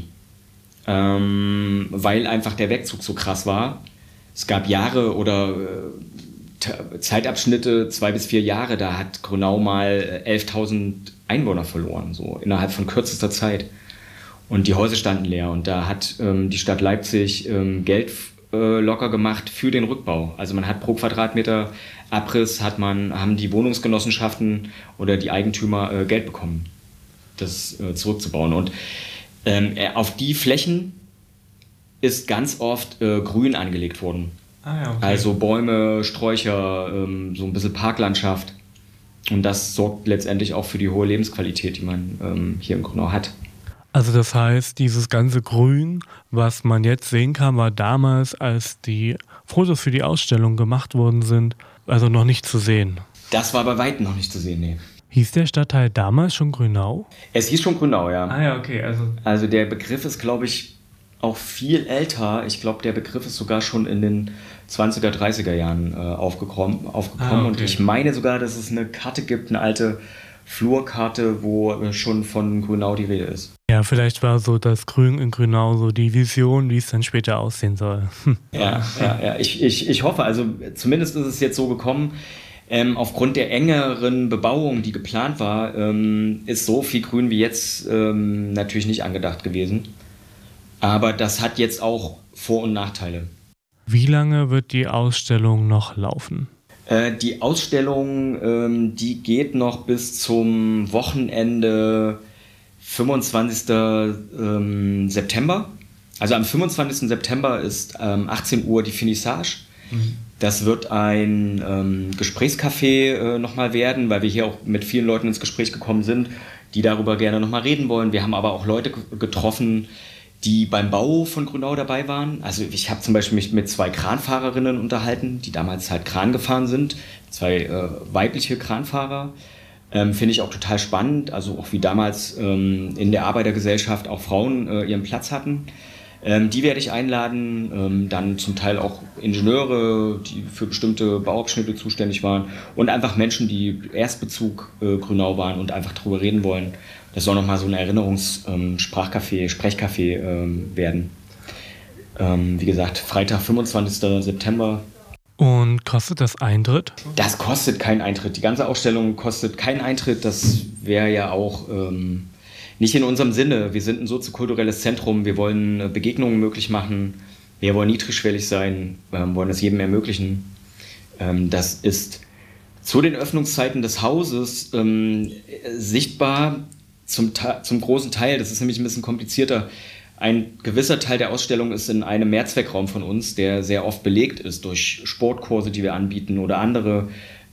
Speaker 13: weil einfach der Wegzug so krass war. Es gab Jahre oder Zeitabschnitte, 2 bis 4 Jahre, da hat Grünau mal 11.000 Einwohner verloren, so innerhalb von kürzester Zeit. Und die Häuser standen leer und da hat die Stadt Leipzig Geld locker gemacht für den Rückbau. Also man hat pro Quadratmeter Abriss haben die Wohnungsgenossenschaften oder die Eigentümer Geld bekommen, das zurückzubauen. Und auf die Flächen ist ganz oft Grün angelegt worden. Ah, ja, okay. Also Bäume, Sträucher, so ein bisschen Parklandschaft. Und das sorgt letztendlich auch für die hohe Lebensqualität, die man hier in Grünau hat.
Speaker 5: Also das heißt, dieses ganze Grün, was man jetzt sehen kann, war damals, als die Fotos für die Ausstellung gemacht worden sind, also noch nicht zu sehen.
Speaker 13: Das war bei weitem noch nicht zu sehen, nee.
Speaker 5: Hieß der Stadtteil damals schon Grünau?
Speaker 13: Es hieß schon Grünau, ja.
Speaker 5: Ah ja, okay.
Speaker 13: Also der Begriff ist, glaube ich, auch viel älter. Ich glaube, der Begriff ist sogar schon in den 20er, 30er Jahren aufgekommen. Okay. Und ich meine sogar, dass es eine Karte gibt, eine alte Flurkarte, wo schon von Grünau die Rede ist.
Speaker 5: Ja, vielleicht war so das Grün in Grünau so die Vision, wie es dann später aussehen soll.
Speaker 13: Ja. Ich hoffe, also zumindest ist es jetzt so gekommen. Aufgrund der engeren Bebauung, die geplant war, ist so viel Grün wie jetzt natürlich nicht angedacht gewesen. Aber das hat jetzt auch Vor- und Nachteile.
Speaker 5: Wie lange wird die Ausstellung noch laufen?
Speaker 13: Die Ausstellung, die geht noch bis zum Wochenende 25. September. Also am 25. September ist 18 Uhr die Finissage. Das wird ein Gesprächscafé nochmal werden, weil wir hier auch mit vielen Leuten ins Gespräch gekommen sind, die darüber gerne nochmal reden wollen. Wir haben aber auch Leute getroffen, die beim Bau von Grünau dabei waren. Also ich habe zum Beispiel mich mit 2 Kranfahrerinnen unterhalten, die damals halt Kran gefahren sind. 2 weibliche Kranfahrer. Finde ich auch total spannend. Also auch wie damals in der Arbeitergesellschaft auch Frauen ihren Platz hatten. Die werde ich einladen. Dann zum Teil auch Ingenieure, die für bestimmte Bauabschnitte zuständig waren. Und einfach Menschen, die Erstbezug Grünau waren und einfach darüber reden wollen. Das soll nochmal so ein Sprechcafé werden. Wie gesagt, Freitag, 25. September.
Speaker 5: Und kostet das Eintritt?
Speaker 13: Das kostet keinen Eintritt. Die ganze Ausstellung kostet keinen Eintritt. Das wäre ja auch nicht in unserem Sinne. Wir sind ein soziokulturelles Zentrum. Wir wollen Begegnungen möglich machen. Wir wollen niedrigschwellig sein, wollen es jedem ermöglichen. Das ist zu den Öffnungszeiten des Hauses sichtbar zum großen Teil. Das ist nämlich ein bisschen komplizierter. Ein gewisser Teil der Ausstellung ist in einem Mehrzweckraum von uns, der sehr oft belegt ist durch Sportkurse, die wir anbieten oder andere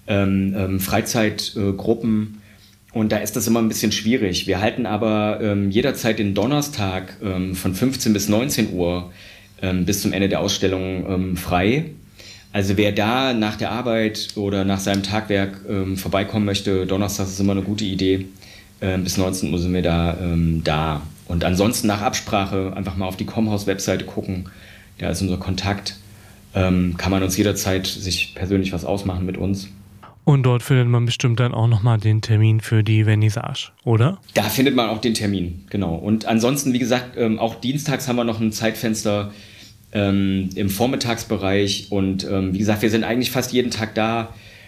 Speaker 13: Freizeitgruppen. Und da ist das immer ein bisschen schwierig. Wir halten aber jederzeit den Donnerstag von 15 bis 19 Uhr bis zum Ende der Ausstellung frei. Also wer da nach der Arbeit oder nach seinem Tagwerk vorbeikommen möchte, Donnerstag ist immer eine gute Idee. Bis 19 Uhr sind wir da. Und ansonsten nach Absprache einfach mal auf die Comhaus-Webseite gucken. Da ist unser Kontakt. Kann man uns jederzeit sich persönlich was ausmachen mit uns.
Speaker 5: Und dort findet man bestimmt dann auch nochmal den Termin für die Vernissage, oder?
Speaker 13: Da findet man auch den Termin, genau. Und ansonsten, wie gesagt, auch dienstags haben wir noch ein Zeitfenster im Vormittagsbereich. Und wie gesagt, wir sind eigentlich fast jeden Tag da.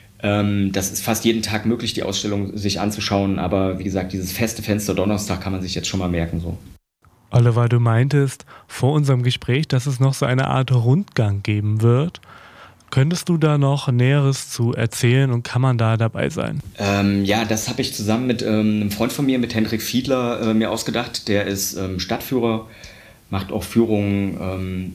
Speaker 13: Das ist fast jeden Tag möglich, die Ausstellung sich anzuschauen. Aber wie gesagt, dieses feste Fenster Donnerstag kann man sich jetzt schon mal merken. So.
Speaker 5: Oliver, du meintest vor unserem Gespräch, dass es noch so eine Art Rundgang geben wird. Könntest du da noch Näheres zu erzählen und kann man da dabei sein?
Speaker 13: Ja, das habe ich zusammen mit einem Freund von mir, mit Hendrik Fiedler, mir ausgedacht. Der ist Stadtführer, macht auch Führungen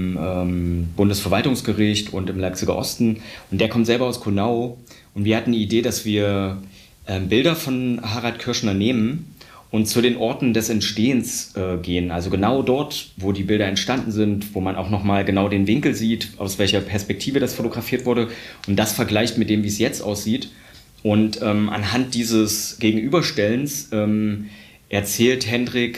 Speaker 13: im Bundesverwaltungsgericht und im Leipziger Osten. Und der kommt selber aus Konau. Und wir hatten die Idee, dass wir Bilder von Harald Kirschner nehmen und zu den Orten des Entstehens gehen. Also genau dort, wo die Bilder entstanden sind, wo man auch nochmal genau den Winkel sieht, aus welcher Perspektive das fotografiert wurde. Und das vergleicht mit dem, wie es jetzt aussieht. Und anhand dieses Gegenüberstellens erzählt Hendrik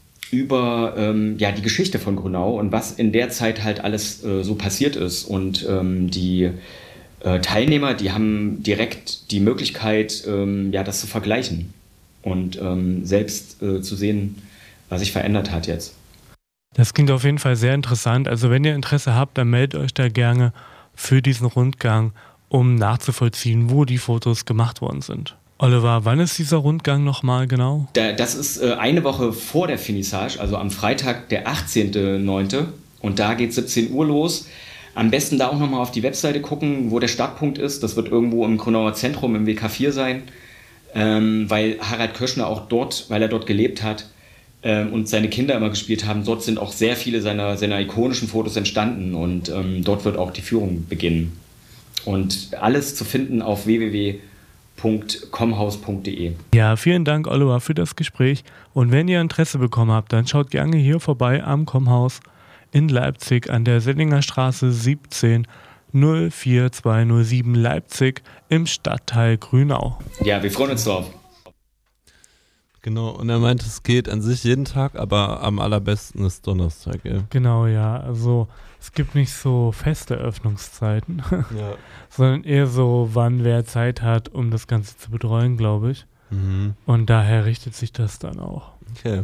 Speaker 13: über die Geschichte von Grünau und was in der Zeit halt alles so passiert ist. Und die Teilnehmer, die haben direkt die Möglichkeit, das zu vergleichen und selbst zu sehen, was sich verändert hat jetzt.
Speaker 5: Das klingt auf jeden Fall sehr interessant. Also wenn ihr Interesse habt, dann meldet euch da gerne für diesen Rundgang, um nachzuvollziehen, wo die Fotos gemacht worden sind. Oliver, wann ist dieser Rundgang nochmal genau?
Speaker 13: Das ist eine Woche vor der Finissage, also am Freitag, der 18.09. Und da geht 17 Uhr los. Am besten da auch nochmal auf die Webseite gucken, wo der Startpunkt ist. Das wird irgendwo im Grünauer Zentrum, im WK4 sein, weil Harald Kirschner auch dort, weil er dort gelebt hat und seine Kinder immer gespielt haben, dort sind auch sehr viele seiner ikonischen Fotos entstanden und dort wird auch die Führung beginnen. Und alles zu finden auf www.comhaus.de.
Speaker 5: Ja, vielen Dank, Oliver, für das Gespräch. Und wenn ihr Interesse bekommen habt, dann schaut gerne hier vorbei am Comhaus in Leipzig an der Sellinger Straße 17 04207 Leipzig im Stadtteil Grünau.
Speaker 13: Ja, wir freuen uns drauf.
Speaker 4: Genau, und er meint, es geht an sich jeden Tag, aber am allerbesten ist Donnerstag, ja.
Speaker 5: Genau, ja. Also es gibt nicht so feste Öffnungszeiten,
Speaker 4: ja.
Speaker 5: sondern eher so, wann wer Zeit hat, um das Ganze zu betreuen, glaube ich.
Speaker 4: Mhm.
Speaker 5: Und daher richtet sich das dann auch.
Speaker 4: Okay.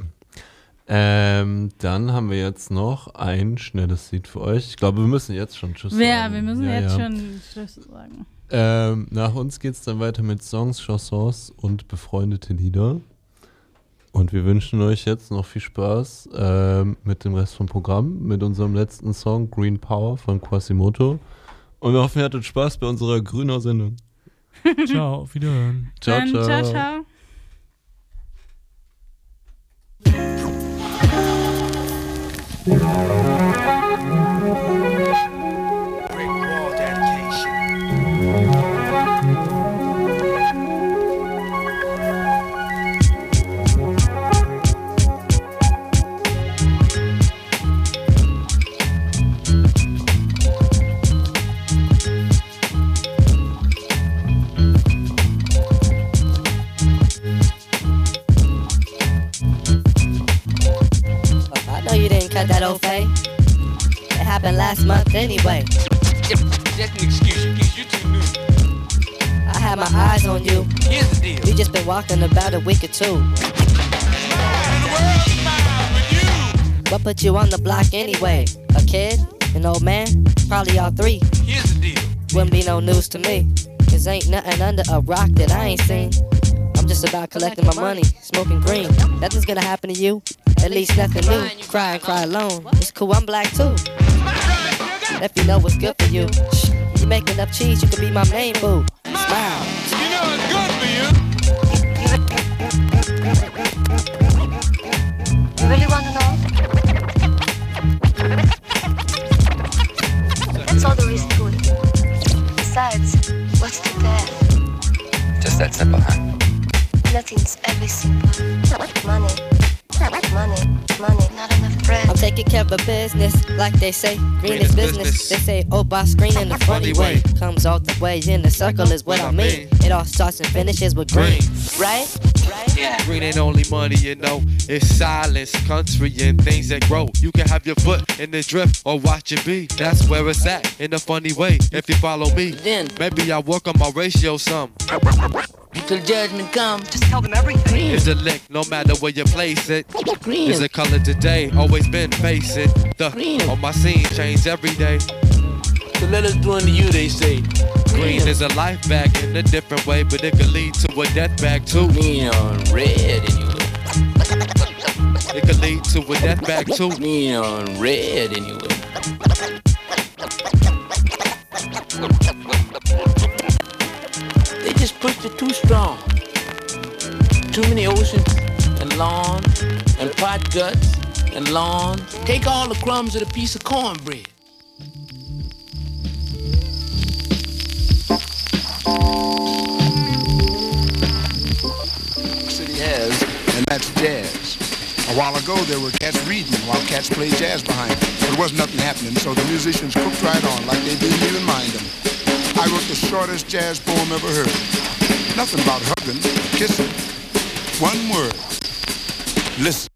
Speaker 4: Dann haben wir jetzt noch ein schnelles Lied für euch. Ich glaube, wir müssen jetzt schon Tschüss sagen.
Speaker 3: Ja, wir müssen jetzt schon Tschüss sagen.
Speaker 4: Nach uns geht es dann weiter mit Songs, Chansons und befreundete Lieder. Und wir wünschen euch jetzt noch viel Spaß mit dem Rest vom Programm, mit unserem letzten Song Green Power von Quasimoto. Und wir hoffen, ihr hattet Spaß bei unserer Grünau-Sendung.
Speaker 5: Ciao, auf Wiederhören.
Speaker 4: Ciao, ciao.
Speaker 3: Ciao, ciao.
Speaker 14: That old fade. It happened last month anyway.
Speaker 12: That's an excuse. You're too new.
Speaker 14: I had my eyes on you.
Speaker 12: Here's the deal.
Speaker 14: We just been walking about a week or two. What put you on the block anyway? A kid? An old man? Probably all three.
Speaker 12: Here's the deal.
Speaker 14: Wouldn't be no news to me. Cause ain't nothing under a rock that I ain't seen. I'm just about collecting my money, smoking green. Nothing's gonna happen to you. At least nothing new. Cry and cry alone. It's cool, I'm black too. if you know what's good for you. Shh, you make enough cheese, you could be my main boo. Smile.
Speaker 10: You know it's good for you.
Speaker 15: You really want to know? That's all there is to it. Besides, what's to there?
Speaker 16: Just that simple, huh?
Speaker 15: Nothing's ever simple. Money, money, money, not enough bread.
Speaker 14: I'm taking care of business, like they say. Green is business. They say, oh, boss, green in a funny way. Comes all the way in the circle is what I mean. It all starts and finishes with green, right?
Speaker 17: Yeah. Green ain't only money, you know. It's silence, country, and things that grow. You can have your foot in the drift or watch it be. That's where it's at, in a funny way. If you follow me, then maybe I'll work on my ratio some.
Speaker 16: Until judgment comes, just tell them everything.
Speaker 17: It's a lick, no matter where you place it. Green is a color today, always been, face it. The green on my scene change every day.
Speaker 16: So let us do unto you, they say.
Speaker 17: Green is a life bag in a different way, but it could lead to a death bag too.
Speaker 16: Green on red, anyway.
Speaker 17: It could lead to a death bag too.
Speaker 16: Green on red, anyway. They just pushed it too strong. Too many oceans and lawns and pot guts and lawns. Take all the crumbs of a piece of cornbread.
Speaker 18: City has, and that's jazz. A while ago there were cats reading while cats played jazz behind them. There was nothing happening, so the musicians cooked right on like they didn't even mind them. I wrote the shortest jazz poem ever heard. Nothing about hugging, kissing. One word. Listen.